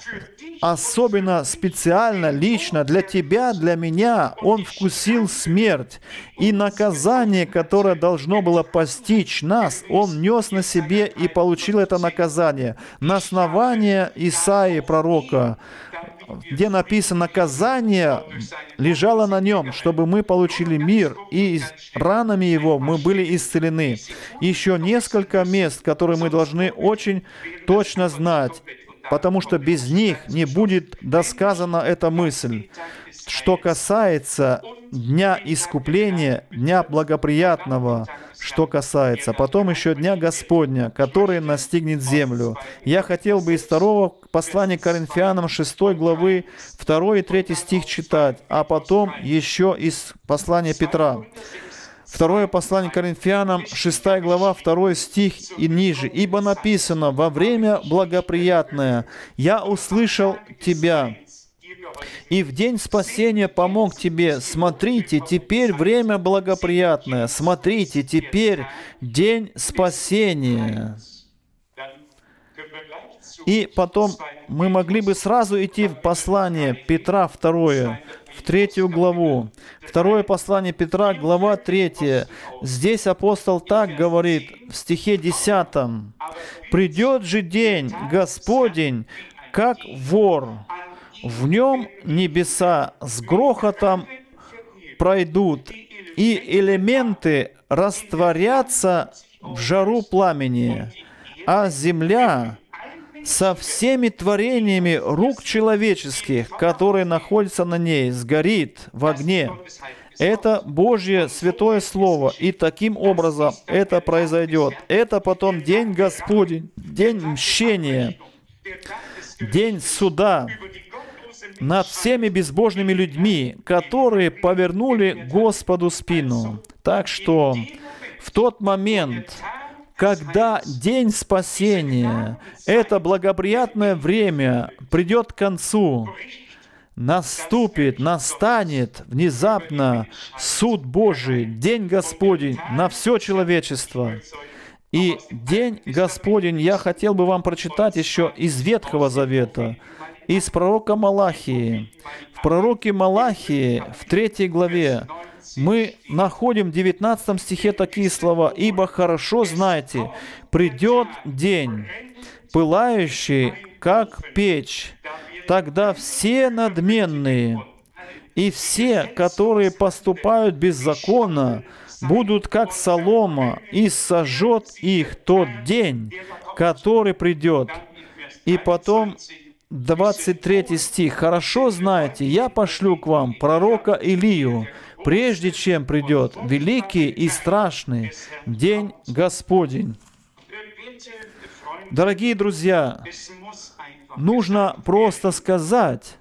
особенно, специально, лично для тебя, для меня, Он вкусил смерть. И наказание, которое должно было постичь нас, Он нес на себе и получил это наказание. На основании Исаии пророка, где написано: наказание лежало на Нем, чтобы мы получили мир, и ранами Его мы были исцелены. Еще несколько мест, которые мы должны очень точно знать, потому что без них не будет досказана эта мысль. Что касается Дня Искупления, Дня Благоприятного, что касается, потом еще Дня Господня, который настигнет землю. Я хотел бы из 2 послания к Коринфянам 6 главы 2 и 3 стих читать, а потом еще из послания Петра. Второе послание к Коринфянам, 6 глава, 2 стих и ниже. «Ибо написано: во время благоприятное я услышал тебя, и в день спасения помог тебе. Смотрите, теперь время благоприятное. Смотрите, теперь день спасения». И потом мы могли бы сразу идти в послание Петра 2, в 3 главу. Второе послание Петра, глава 3. Здесь апостол так говорит в стихе 10. «Придет же день Господень, как вор. В нем небеса с грохотом пройдут, и элементы растворятся в жару пламени, а земля со всеми творениями рук человеческих, которые находятся на ней, сгорит в огне. Это Божье святое Слово, и таким образом это произойдет. Это потом день Господень, день мщения, день суда над всеми безбожными людьми, которые повернули Господу спину. Так что в тот момент, когда день спасения, это благоприятное время придет к концу, настанет внезапно суд Божий, день Господень на все человечество. И день Господень я хотел бы вам прочитать еще из Ветхого Завета, из пророка Малахии. В пророке Малахии, в 3 главе, мы находим в 19 стихе такие слова: «Ибо хорошо знайте, придет день, пылающий, как печь, тогда все надменные и все, которые поступают беззаконно, будут как солома, и сожжет их тот день, который придет». И потом 23 стих. «Хорошо знаете, я пошлю к вам пророка Илию, прежде чем придет великий и страшный день Господень». Дорогие друзья, нужно просто сказать,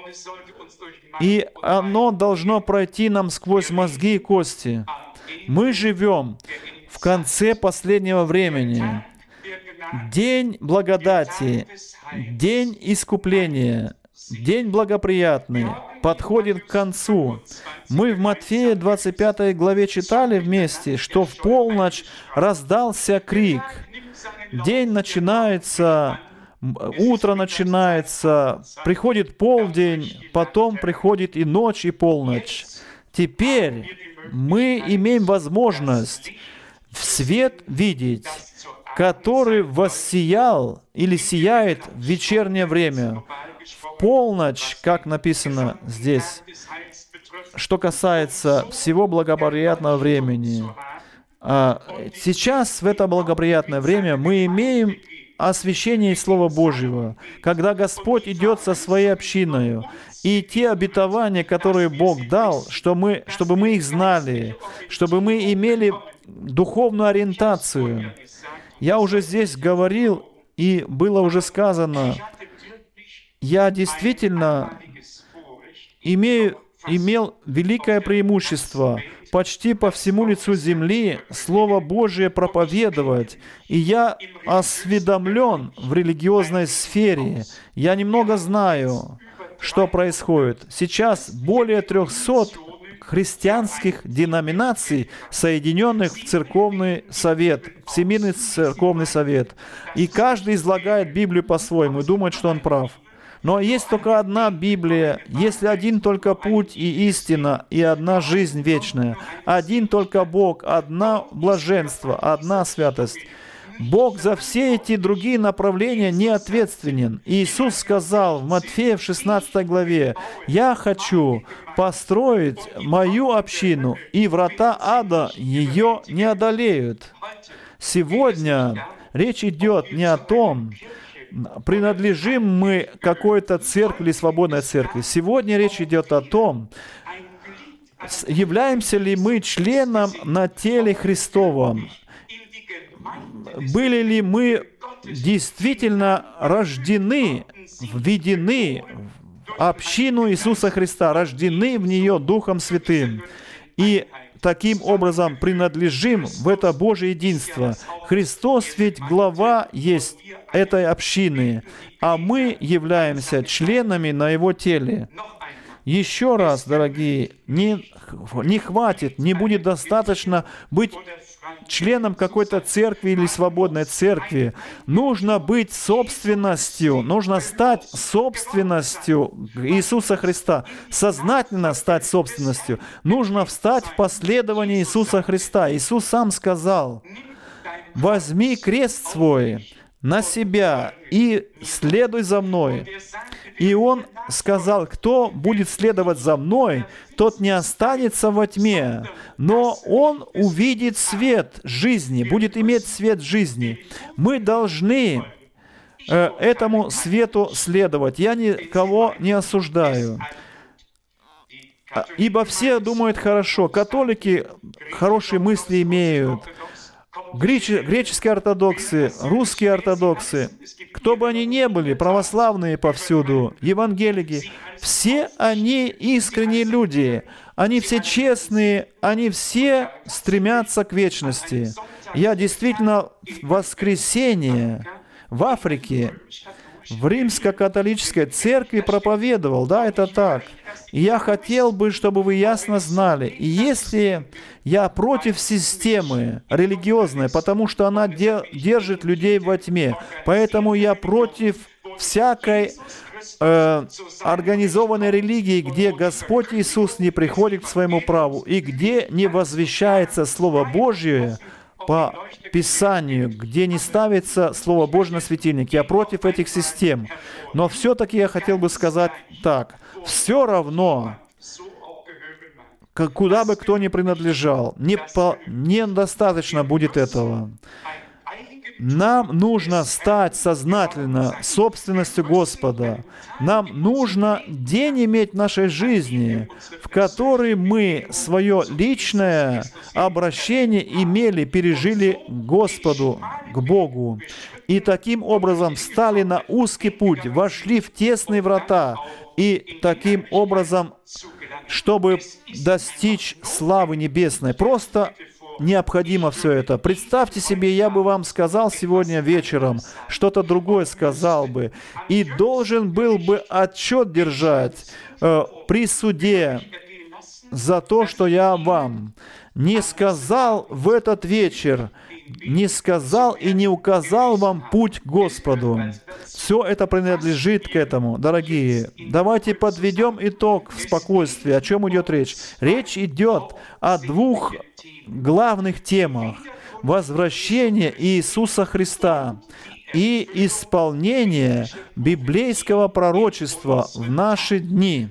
и оно должно пройти нам сквозь мозги и кости. Мы живем в конце последнего времени. День благодати, день искупления, день благоприятный подходит к концу. Мы в Матфея 25 главе читали вместе, что в полночь раздался крик. День начинается, утро начинается, приходит полдень, потом приходит и ночь, и полночь. Теперь мы имеем возможность в свет видеть, который воссиял или сияет в вечернее время, в полночь, как написано здесь, что касается всего благоприятного времени. Сейчас, в это благоприятное время, мы имеем освящение Слова Божьего, когда Господь идет со своей общиной, и те обетования, которые Бог дал, чтобы мы их знали, чтобы мы имели духовную ориентацию. Я уже здесь говорил, и было уже сказано, я действительно имел великое преимущество почти по всему лицу земли Слово Божие проповедовать, и я осведомлен в религиозной сфере. Я немного знаю, что происходит. Сейчас более 300 христианских деноминаций, соединенных в церковный совет, Всемирный церковный совет. И каждый излагает Библию по-своему и думает, что он прав. Но есть только одна Библия, есть один только путь и истина, и одна жизнь вечная. Один только Бог, одно блаженство, одна святость. Бог за все эти другие направления не ответственен. Иисус сказал в Матфея в 16 главе: «Я хочу построить мою общину, и врата ада ее не одолеют». Сегодня речь идет не о том, принадлежим мы какой-то церкви или свободной церкви. Сегодня речь идет о том, являемся ли мы членом на теле Христовом. Были ли мы действительно рождены, введены в общину Иисуса Христа, рождены в нее Духом Святым, и таким образом принадлежим в это Божие единство. Христос ведь глава есть этой общины, а мы являемся членами на Его теле. Еще раз, дорогие, не хватит, не будет достаточно быть членом какой-то церкви или свободной церкви. Нужно быть собственностью, нужно стать собственностью Иисуса Христа, сознательно стать собственностью. Нужно встать в последование Иисуса Христа. Иисус сам сказал: «Возьми крест свой на себя и следуй за мной». И Он сказал: кто будет следовать за Мной, тот не останется во тьме, но он увидит свет жизни, будет иметь свет жизни. Мы должны этому свету следовать. Я никого не осуждаю. Ибо все думают хорошо. Католики хорошие мысли имеют. Греческие ортодоксы, русские ортодоксы, кто бы они ни были, православные повсюду, евангелики, все они искренние люди, они все честные, они все стремятся к вечности. Я действительно в воскресенье в Африке, в римско-католической церкви проповедовал, да, это так. И я хотел бы, чтобы вы ясно знали, и если я против системы религиозной, потому что она держит людей во тьме, поэтому я против всякой организованной религии, где Господь Иисус не приходит к своему праву, и где не возвещается Слово Божье по Писанию, где не ставится Слово Божье на светильник. Я против этих систем. Но все-таки я хотел бы сказать так. Все равно, куда бы кто ни принадлежал, недостаточно будет этого. Нам нужно стать сознательно собственностью Господа. Нам нужно день иметь в нашей жизни, в который мы свое личное обращение имели, пережили к Господу, к Богу. И таким образом стали на узкий путь, вошли в тесные врата. И таким образом, чтобы достичь славы небесной, просто необходимо все это. Представьте себе, я бы вам сказал сегодня вечером, что-то другое сказал бы, и должен был бы отчет держать при суде за то, что я вам не сказал в этот вечер, не сказал и не указал вам путь к Господу. Все это принадлежит к этому, дорогие. Давайте подведем итог в спокойствии. О чем идет речь? Речь идет о двух главных темах: возвращение Иисуса Христа и исполнение библейского пророчества в наши дни.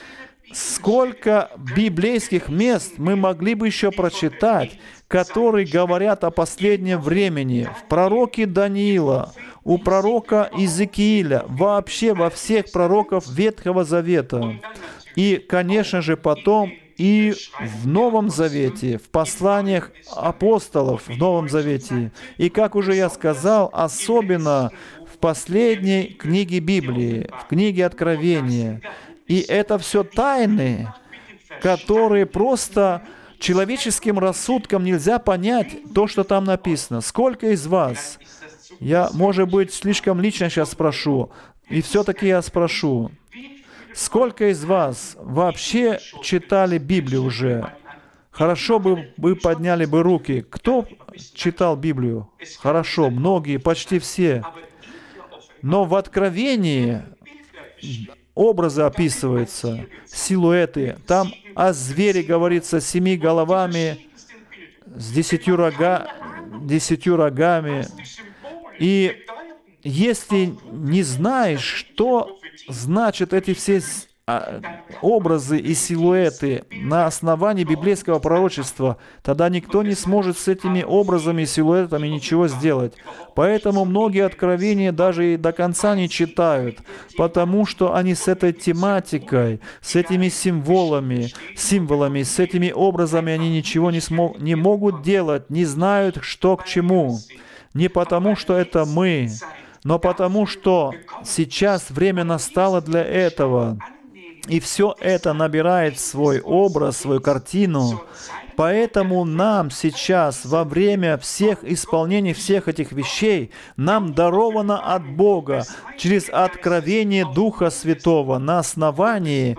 Сколько библейских мест мы могли бы еще прочитать, которые говорят о последнем времени. В пророке Даниила, у пророка Иезекииля, вообще во всех пророков Ветхого Завета. И, конечно же, потом и в Новом Завете, в посланиях апостолов в Новом Завете. И, как уже я сказал, особенно в последней книге Библии, в книге Откровения. И это все тайны, которые просто человеческим рассудком нельзя понять то, что там написано. Сколько из вас, я, может быть, слишком лично сейчас спрошу, и все-таки я спрошу, сколько из вас вообще читали Библию уже? Хорошо бы вы подняли бы руки. Кто читал Библию? Хорошо, многие, почти все. Но в Откровении образы описываются, силуэты. Там о звере говорится с 7 головами, с 10 рогами. И если не знаешь, что значат эти все образы и силуэты на основании библейского пророчества, тогда никто не сможет с этими образами и силуэтами ничего сделать. Поэтому многие откровения даже и до конца не читают, потому что они с этой тематикой, с этими символами, с этими образами они ничего не могут делать, не знают, что к чему. Не потому, что это мы, но потому, что сейчас время настало для этого. И все это набирает свой образ, свою картину. Поэтому нам сейчас, во время всех исполнений всех этих вещей, нам даровано от Бога через откровение Духа Святого на основании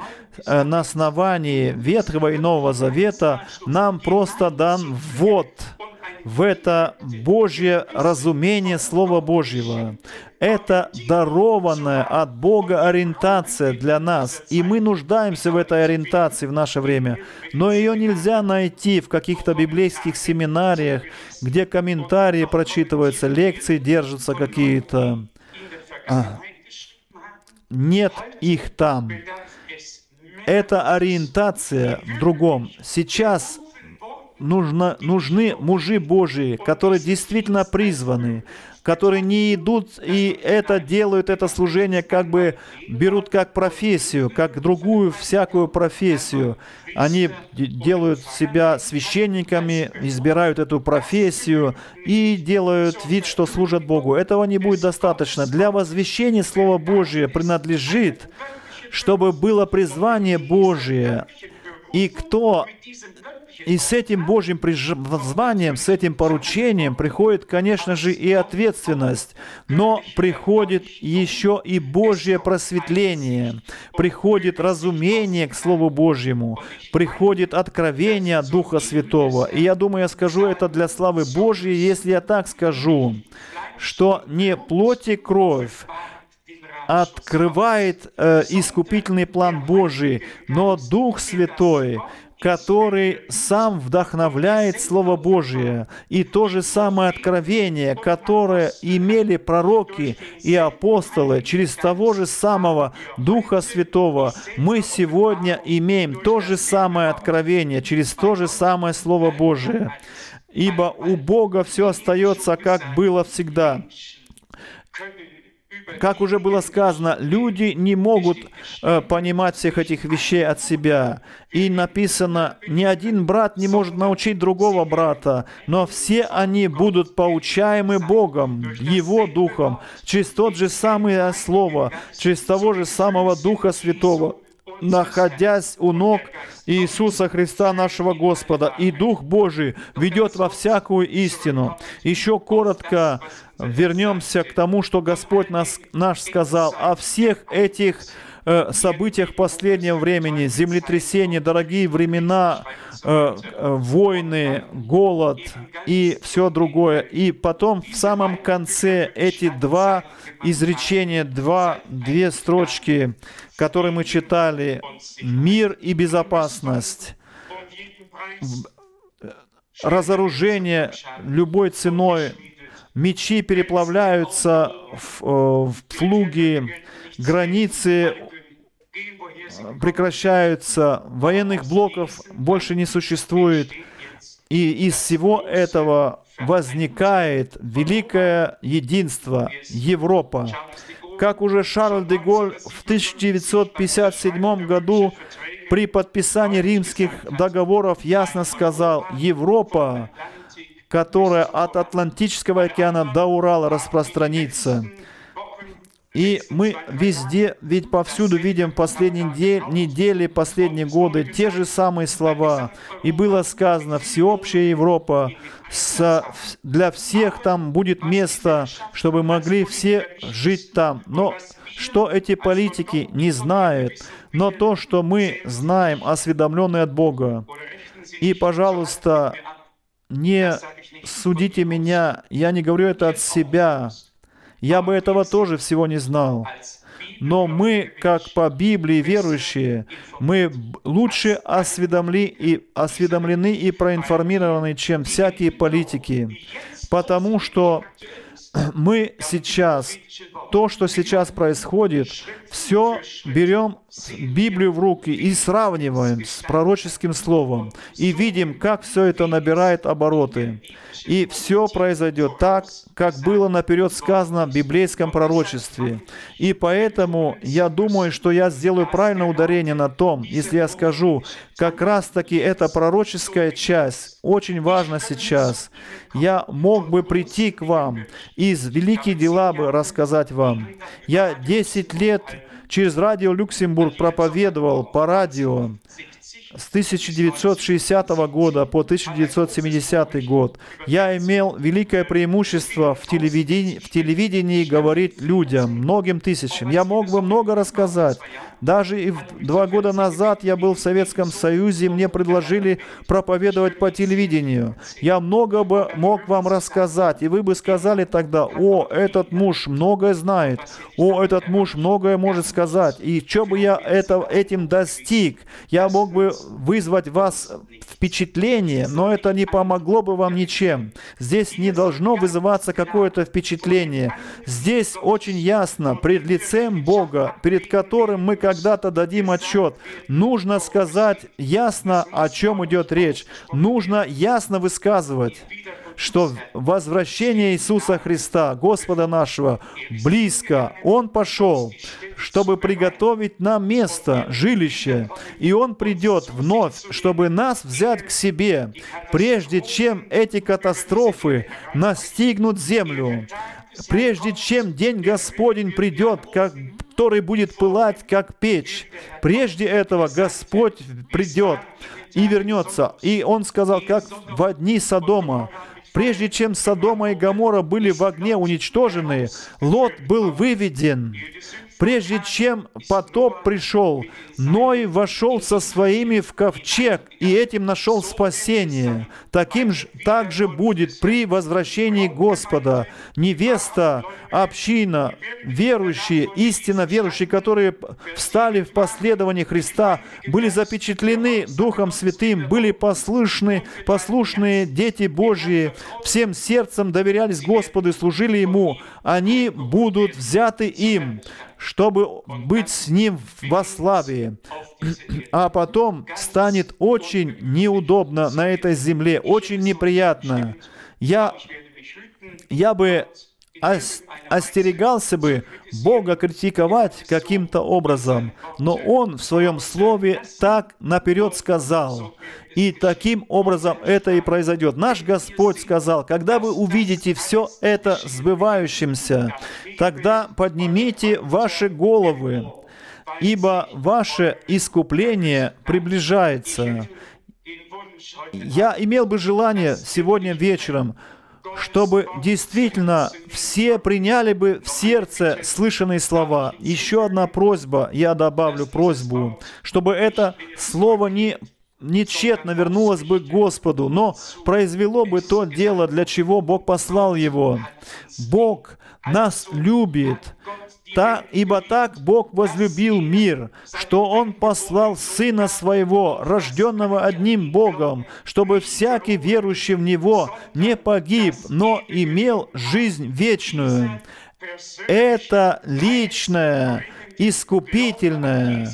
Ветхого и Нового Завета нам просто дан ввод в это Божье разумение Слова Божьего. Это дарованная от Бога ориентация для нас, и мы нуждаемся в этой ориентации в наше время. Но ее нельзя найти в каких-то библейских семинариях, где комментарии прочитываются, лекции держатся какие-то. нет их там. Это ориентация в другом. Сейчас нужны мужи Божии, которые действительно призваны, которые не идут и это делают, это служение как бы берут как профессию, как другую всякую профессию. Они делают себя священниками, избирают эту профессию и делают вид, что служат Богу. Этого не будет достаточно. Для возвещения Слова Божия принадлежит, чтобы было призвание Божие. И с этим Божьим призванием, с этим поручением приходит, конечно же, и ответственность, но приходит еще и Божье просветление, приходит разумение к Слову Божьему, приходит откровение Духа Святого. И я думаю, я скажу это для славы Божьей, если я так скажу, что не плоть и кровь открывает искупительный план Божий, но Дух Святой, который сам вдохновляет Слово Божие. И то же самое откровение, которое имели пророки и апостолы через того же самого Духа Святого, мы сегодня имеем то же самое откровение через то же самое Слово Божие. Ибо у Бога все остается, как было всегда. Как уже было сказано, люди не могут понимать всех этих вещей от себя. И написано, ни один брат не может научить другого брата, но все они будут поучаемы Богом, Его Духом, через тот же самое Слово, через того же самого Духа Святого, находясь у ног Иисуса Христа нашего Господа. И Дух Божий ведет во всякую истину. Еще коротко вернемся к тому, что Господь наш сказал о всех этих событиях последнего времени, землетрясения, дорогие времена, войны, голод и все другое. И потом в самом конце эти два изречения, две строчки, которые мы читали: мир и безопасность, разоружение любой ценой, мечи переплавляются в плуги, границы прекращаются, военных блоков больше не существует. И из всего этого возникает великое единство Европа. Как уже Шарль де Голль в 1957 году при подписании римских договоров ясно сказал: Европа, которая от Атлантического океана до Урала распространится. И мы везде, ведь повсюду видим последние недели, последние годы те же самые слова. И было сказано: всеобщая Европа, для всех там будет место, чтобы могли все жить там. Но что эти политики не знают, но то, что мы знаем, осведомленные от Бога. И, пожалуйста, не судите меня, я не говорю это от себя. Я бы этого тоже всего не знал. Но мы, как по Библии верующие, мы лучше осведомлены и проинформированы, чем всякие политики. Потому что мы сейчас, то, что сейчас происходит, все берем Библию в руки и сравниваем с пророческим словом. И видим, как все это набирает обороты. И все произойдет так, как было наперед сказано в библейском пророчестве. И поэтому я думаю, что я сделаю правильное ударение на том, если я скажу, как раз-таки эта пророческая часть очень важна сейчас. Я мог бы прийти к вам и из великие дела бы рассказать вам. Я 10 лет через радио Люксембург проповедовал по радио с 1960 года по 1970 год. Я имел великое преимущество в телевидении говорить людям, многим тысячам. Я мог бы много рассказать. Даже и 2 года назад я был в Советском Союзе, мне предложили проповедовать по телевидению. Я много бы мог вам рассказать, и вы бы сказали тогда: «О, этот муж многое знает, о, этот муж многое может сказать». И что бы я этим достиг? Я мог бы вызвать в вас впечатление, но это не помогло бы вам ничем. Здесь не должно вызываться какое-то впечатление. Здесь очень ясно, пред лицем Бога, перед которым мы когда-то дадим отчет, нужно сказать ясно, о чем идет речь. Нужно ясно высказывать, что возвращение Иисуса Христа, Господа нашего, близко. Он пошел, чтобы приготовить нам место, жилище, и Он придет вновь, чтобы нас взять к себе, прежде чем эти катастрофы настигнут землю, прежде чем день Господень придет, который будет пылать, как печь. Прежде этого Господь придет и вернется. И Он сказал, как в дни Содома, прежде чем Содома и Гоморра были в огне уничтожены, Лот был выведен. Прежде чем потоп пришел, Ной вошел со своими в ковчег, и этим нашел спасение. Так же будет при возвращении Господа. Невеста, община, верующие, истинно верующие, которые встали в последование Христа, были запечатлены Духом Святым, были послушные дети Божьи, всем сердцем доверялись Господу и служили Ему. Они будут взяты им, чтобы быть с Ним во славе. А потом станет очень неудобно на этой земле, очень неприятно. Я бы остерегался бы Бога критиковать каким-то образом, но Он в Своем Слове так наперед сказал. И таким образом это и произойдет. Наш Господь сказал, когда вы увидите все это сбывающимся, тогда поднимите ваши головы, ибо ваше искупление приближается. Я имел бы желание сегодня вечером, чтобы действительно все приняли бы в сердце слышанные слова. Еще одна просьба, я добавлю просьбу, чтобы это слово не тщетно вернулось бы к Господу, но произвело бы то дело, для чего Бог послал его. Бог нас любит, ибо так Бог возлюбил мир, что Он послал Сына Своего, рожденного одним Богом, чтобы всякий верующий в Него не погиб, но имел жизнь вечную. Это личная, искупительная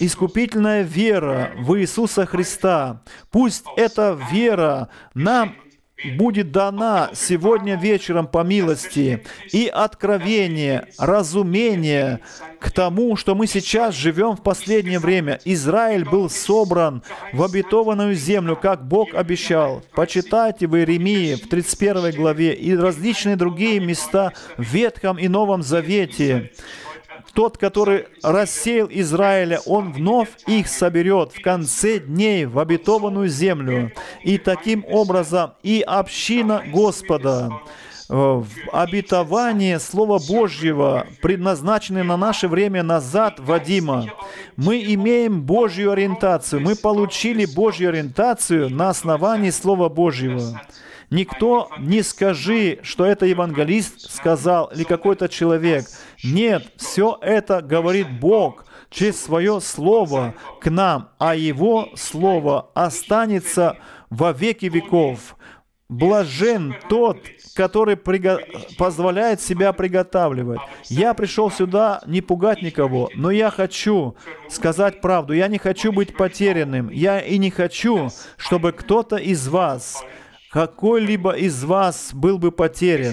вера в Иисуса Христа. Пусть эта вера нам будет дана сегодня вечером по милости и откровение, разумение к тому, что мы сейчас живем в последнее время. Израиль был собран в обетованную землю, как Бог обещал. Почитайте в Иеремии, в 31 главе, и различные другие места в Ветхом и Новом Завете. Тот, который рассеял Израиля, Он вновь их соберет в конце дней в обетованную землю. И таким образом и община Господа, в обетование Слова Божьего, предназначенное на наше время назад, Вадима. Мы имеем Божью ориентацию. Мы получили Божью ориентацию на основании Слова Божьего. Никто не скажи, что это евангелист сказал или какой-то человек. Нет, все это говорит Бог через Свое Слово к нам, а Его Слово останется во веки веков. Блажен тот, который позволяет себя приготавливать. Я пришел сюда не пугать никого, но я хочу сказать правду. Я не хочу быть потерянным. Я и не хочу, чтобы кто-то из вас, какой-либо из вас был бы потерян.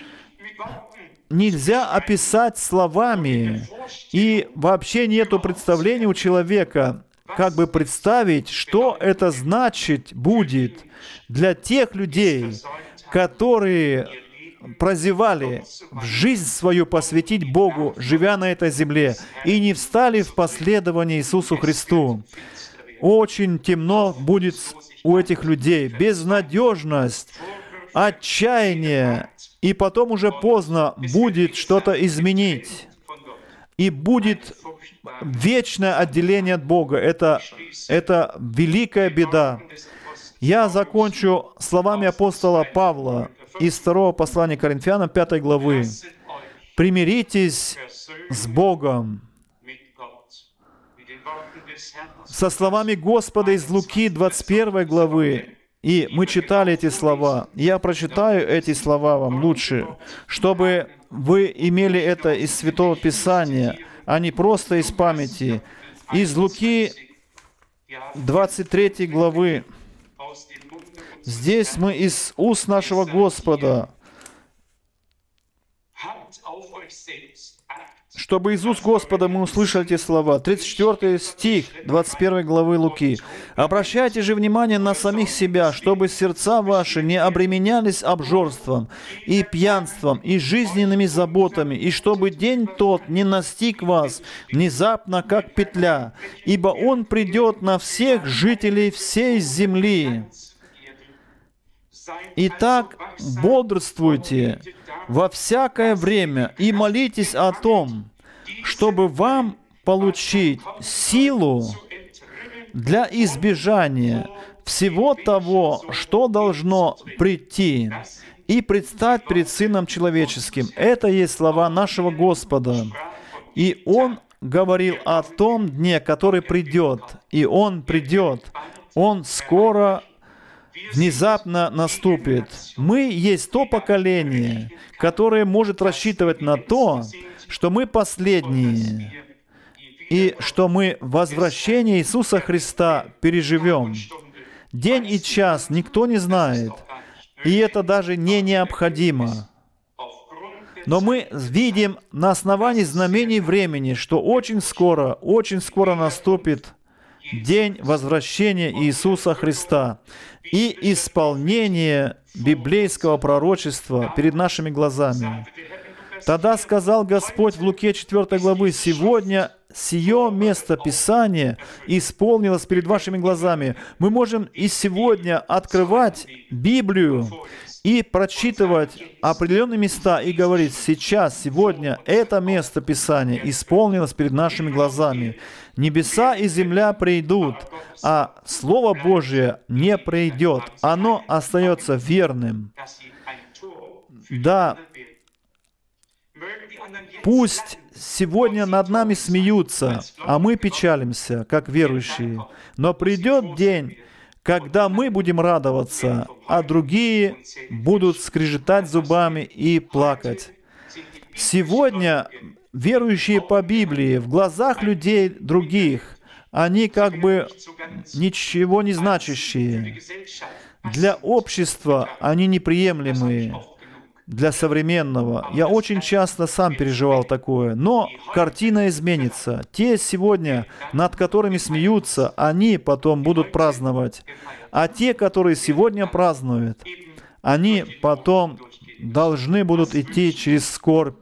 Нельзя описать словами, и вообще нету представления у человека, как бы представить, что это значит будет для тех людей, которые прозевали в жизнь свою посвятить Богу, живя на этой земле, и не встали в последование Иисусу Христу. Очень темно будет у этих людей, безнадежность, отчаяние, и потом уже поздно будет что-то изменить. И будет вечное отделение от Бога. Это великая беда. Я закончу словами апостола Павла из 2 послания к Коринфянам, 5 главы. «Примиритесь с Богом». со словами Господа из Луки 21 главы. И мы читали эти слова. Я прочитаю эти слова вам лучше, чтобы вы имели это из Святого Писания, а не просто из памяти. Из Луки 23 главы. Здесь мы из уст нашего Господа, чтобы из уст Господа мы услышали эти слова. 34 стих 21 главы Луки. «Обращайте же внимание на самих себя, чтобы сердца ваши не обременялись обжорством и пьянством и жизненными заботами, и чтобы день тот не настиг вас внезапно, как петля, ибо он придет на всех жителей всей земли. Итак, бодрствуйте во всякое время и молитесь о том, чтобы вам получить силу для избежания всего того, что должно прийти, и предстать перед Сыном Человеческим». Это есть слова нашего Господа. И Он говорил о том дне, который придет. И Он придет. Он скоро внезапно наступит. Мы есть то поколение, которое может рассчитывать на то, что мы последние, и что мы возвращение Иисуса Христа переживем. День и час никто не знает, и это даже не необходимо. Но мы видим на основании знамений времени, что очень скоро наступит день возвращения Иисуса Христа и исполнение библейского пророчества перед нашими глазами. Тогда сказал Господь в Луке 4 главы: «Сегодня сие место Писания исполнилось перед вашими глазами». Мы можем и сегодня открывать Библию и прочитывать определенные места и говорить: сейчас, сегодня это место Писания исполнилось перед нашими глазами. Небеса и земля придут, а Слово Божие не придет. Оно остается верным. Да, пусть сегодня над нами смеются, а мы печалимся, как верующие. Но придет день, когда мы будем радоваться, а другие будут скрежетать зубами и плакать. Сегодня верующие по Библии в глазах людей других, они как бы ничего не значащие. Для общества они неприемлемые, для современного. Я очень часто сам переживал такое. Но картина изменится. Те сегодня, над которыми смеются, они потом будут праздновать. А те, которые сегодня празднуют, они потом должны будут идти через скорбь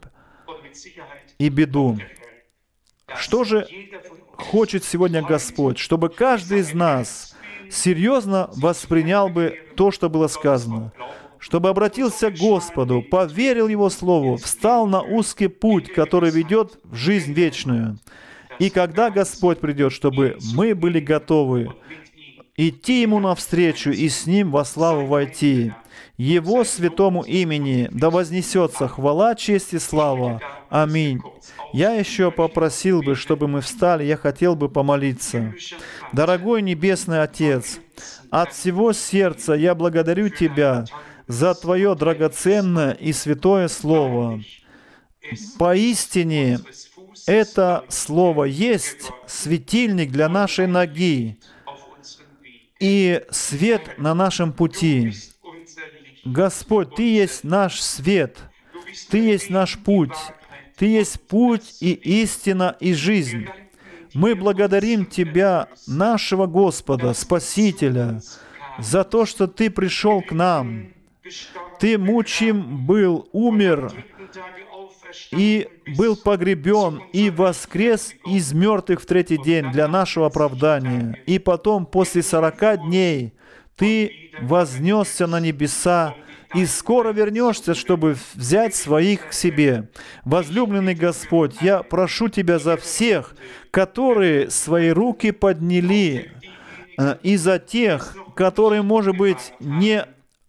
и беду. Что же хочет сегодня Господь? Чтобы каждый из нас серьезно воспринял бы то, что было сказано. Чтобы обратился к Господу, поверил Его Слову, встал на узкий путь, который ведет в жизнь вечную. И когда Господь придет, чтобы мы были готовы идти Ему навстречу и с Ним во славу войти. Его святому имени да вознесется хвала, честь и слава. Аминь. Я еще попросил бы, чтобы мы встали, я хотел бы помолиться. Дорогой Небесный Отец, от всего сердца я благодарю Тебя за Твое драгоценное и святое Слово. Поистине, это Слово есть светильник для нашей ноги и свет на нашем пути. Господь, Ты есть наш свет, Ты есть наш путь, Ты есть путь и истина и жизнь. Мы благодарим Тебя, нашего Господа, Спасителя, за то, что Ты пришел к нам. Ты мучим был, умер, и был погребен, и воскрес из мертвых в третий день для нашего оправдания. И потом, после 40 дней, Ты вознесся на небеса, и скоро вернешься, чтобы взять своих к себе. Возлюбленный Господь, я прошу Тебя за всех, которые свои руки подняли, и за тех, которые, может быть, не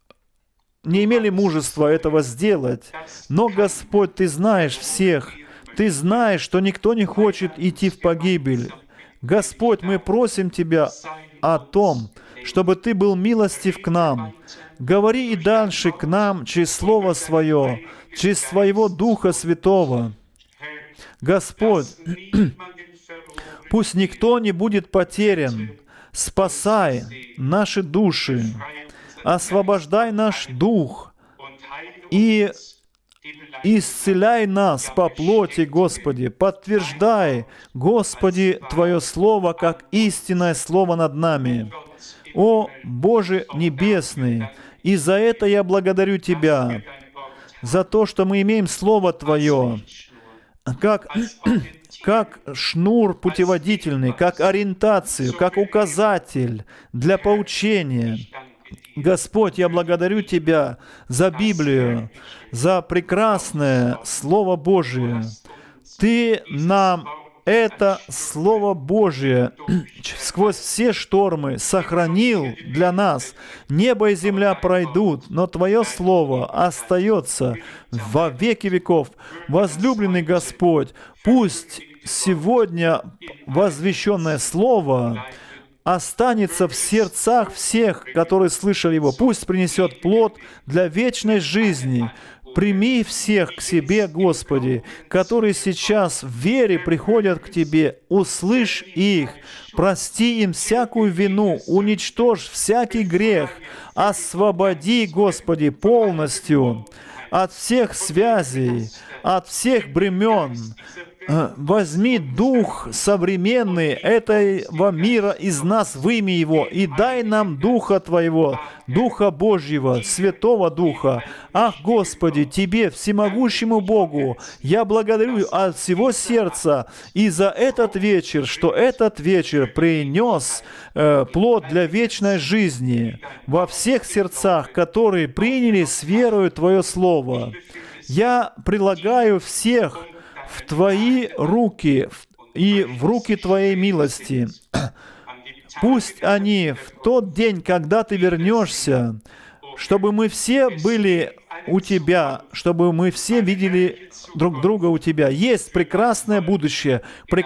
имели мужества этого сделать. Но, Господь, Ты знаешь всех. Ты знаешь, что никто не хочет идти в погибель. Господь, мы просим Тебя о том, чтобы Ты был милостив к нам. Говори и дальше к нам через Слово Свое, через Своего Духа Святого. Господь, пусть никто не будет потерян. Спасай наши души, освобождай наш дух и исцеляй нас по плоти, Господи. Подтверждай, Господи, Твое Слово, как истинное Слово над нами. О, Боже Небесный, и за это я благодарю Тебя, за то, что мы имеем Слово Твое, как шнур путеводительный, как ориентацию, как указатель для поучения. Господь, я благодарю Тебя за Библию, за прекрасное Слово Божие. Ты нам это Слово Божие сквозь все штормы сохранил для нас. Небо и земля пройдут, но Твое Слово остается во веки веков. Возлюбленный Господь, пусть сегодня возвещенное Слово останется в сердцах всех, которые слышали его. Пусть принесет плод для вечной жизни. Прими всех к себе, Господи, которые сейчас в вере приходят к Тебе. Услышь их, прости им всякую вину, уничтожь всякий грех. Освободи, Господи, полностью от всех связей, от всех бремен. Возьми дух современный этого мира из нас, выйми его, и дай нам Духа Твоего, Духа Божьего, Святого Духа. Ах, Господи, Тебе, всемогущему Богу, я благодарю от всего сердца и за этот вечер, что этот вечер принес плод для вечной жизни во всех сердцах, которые приняли с верою Твое Слово. Я прилагаю всех в Твои руки и в руки Твоей милости. Пусть они в тот день, когда Ты вернешься, чтобы мы все были у Тебя, чтобы мы все видели друг друга у Тебя. Есть прекрасное будущее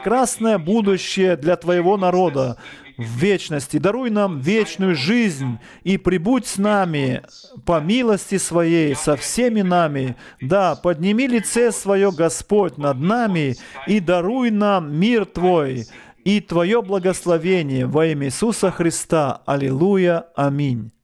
для Твоего народа в вечности. Даруй нам вечную жизнь и прибудь с нами по милости Своей, со всеми нами. Да, подними лице Свое, Господь, над нами и даруй нам мир Твой и Твое благословение во имя Иисуса Христа. Аллилуйя. Аминь.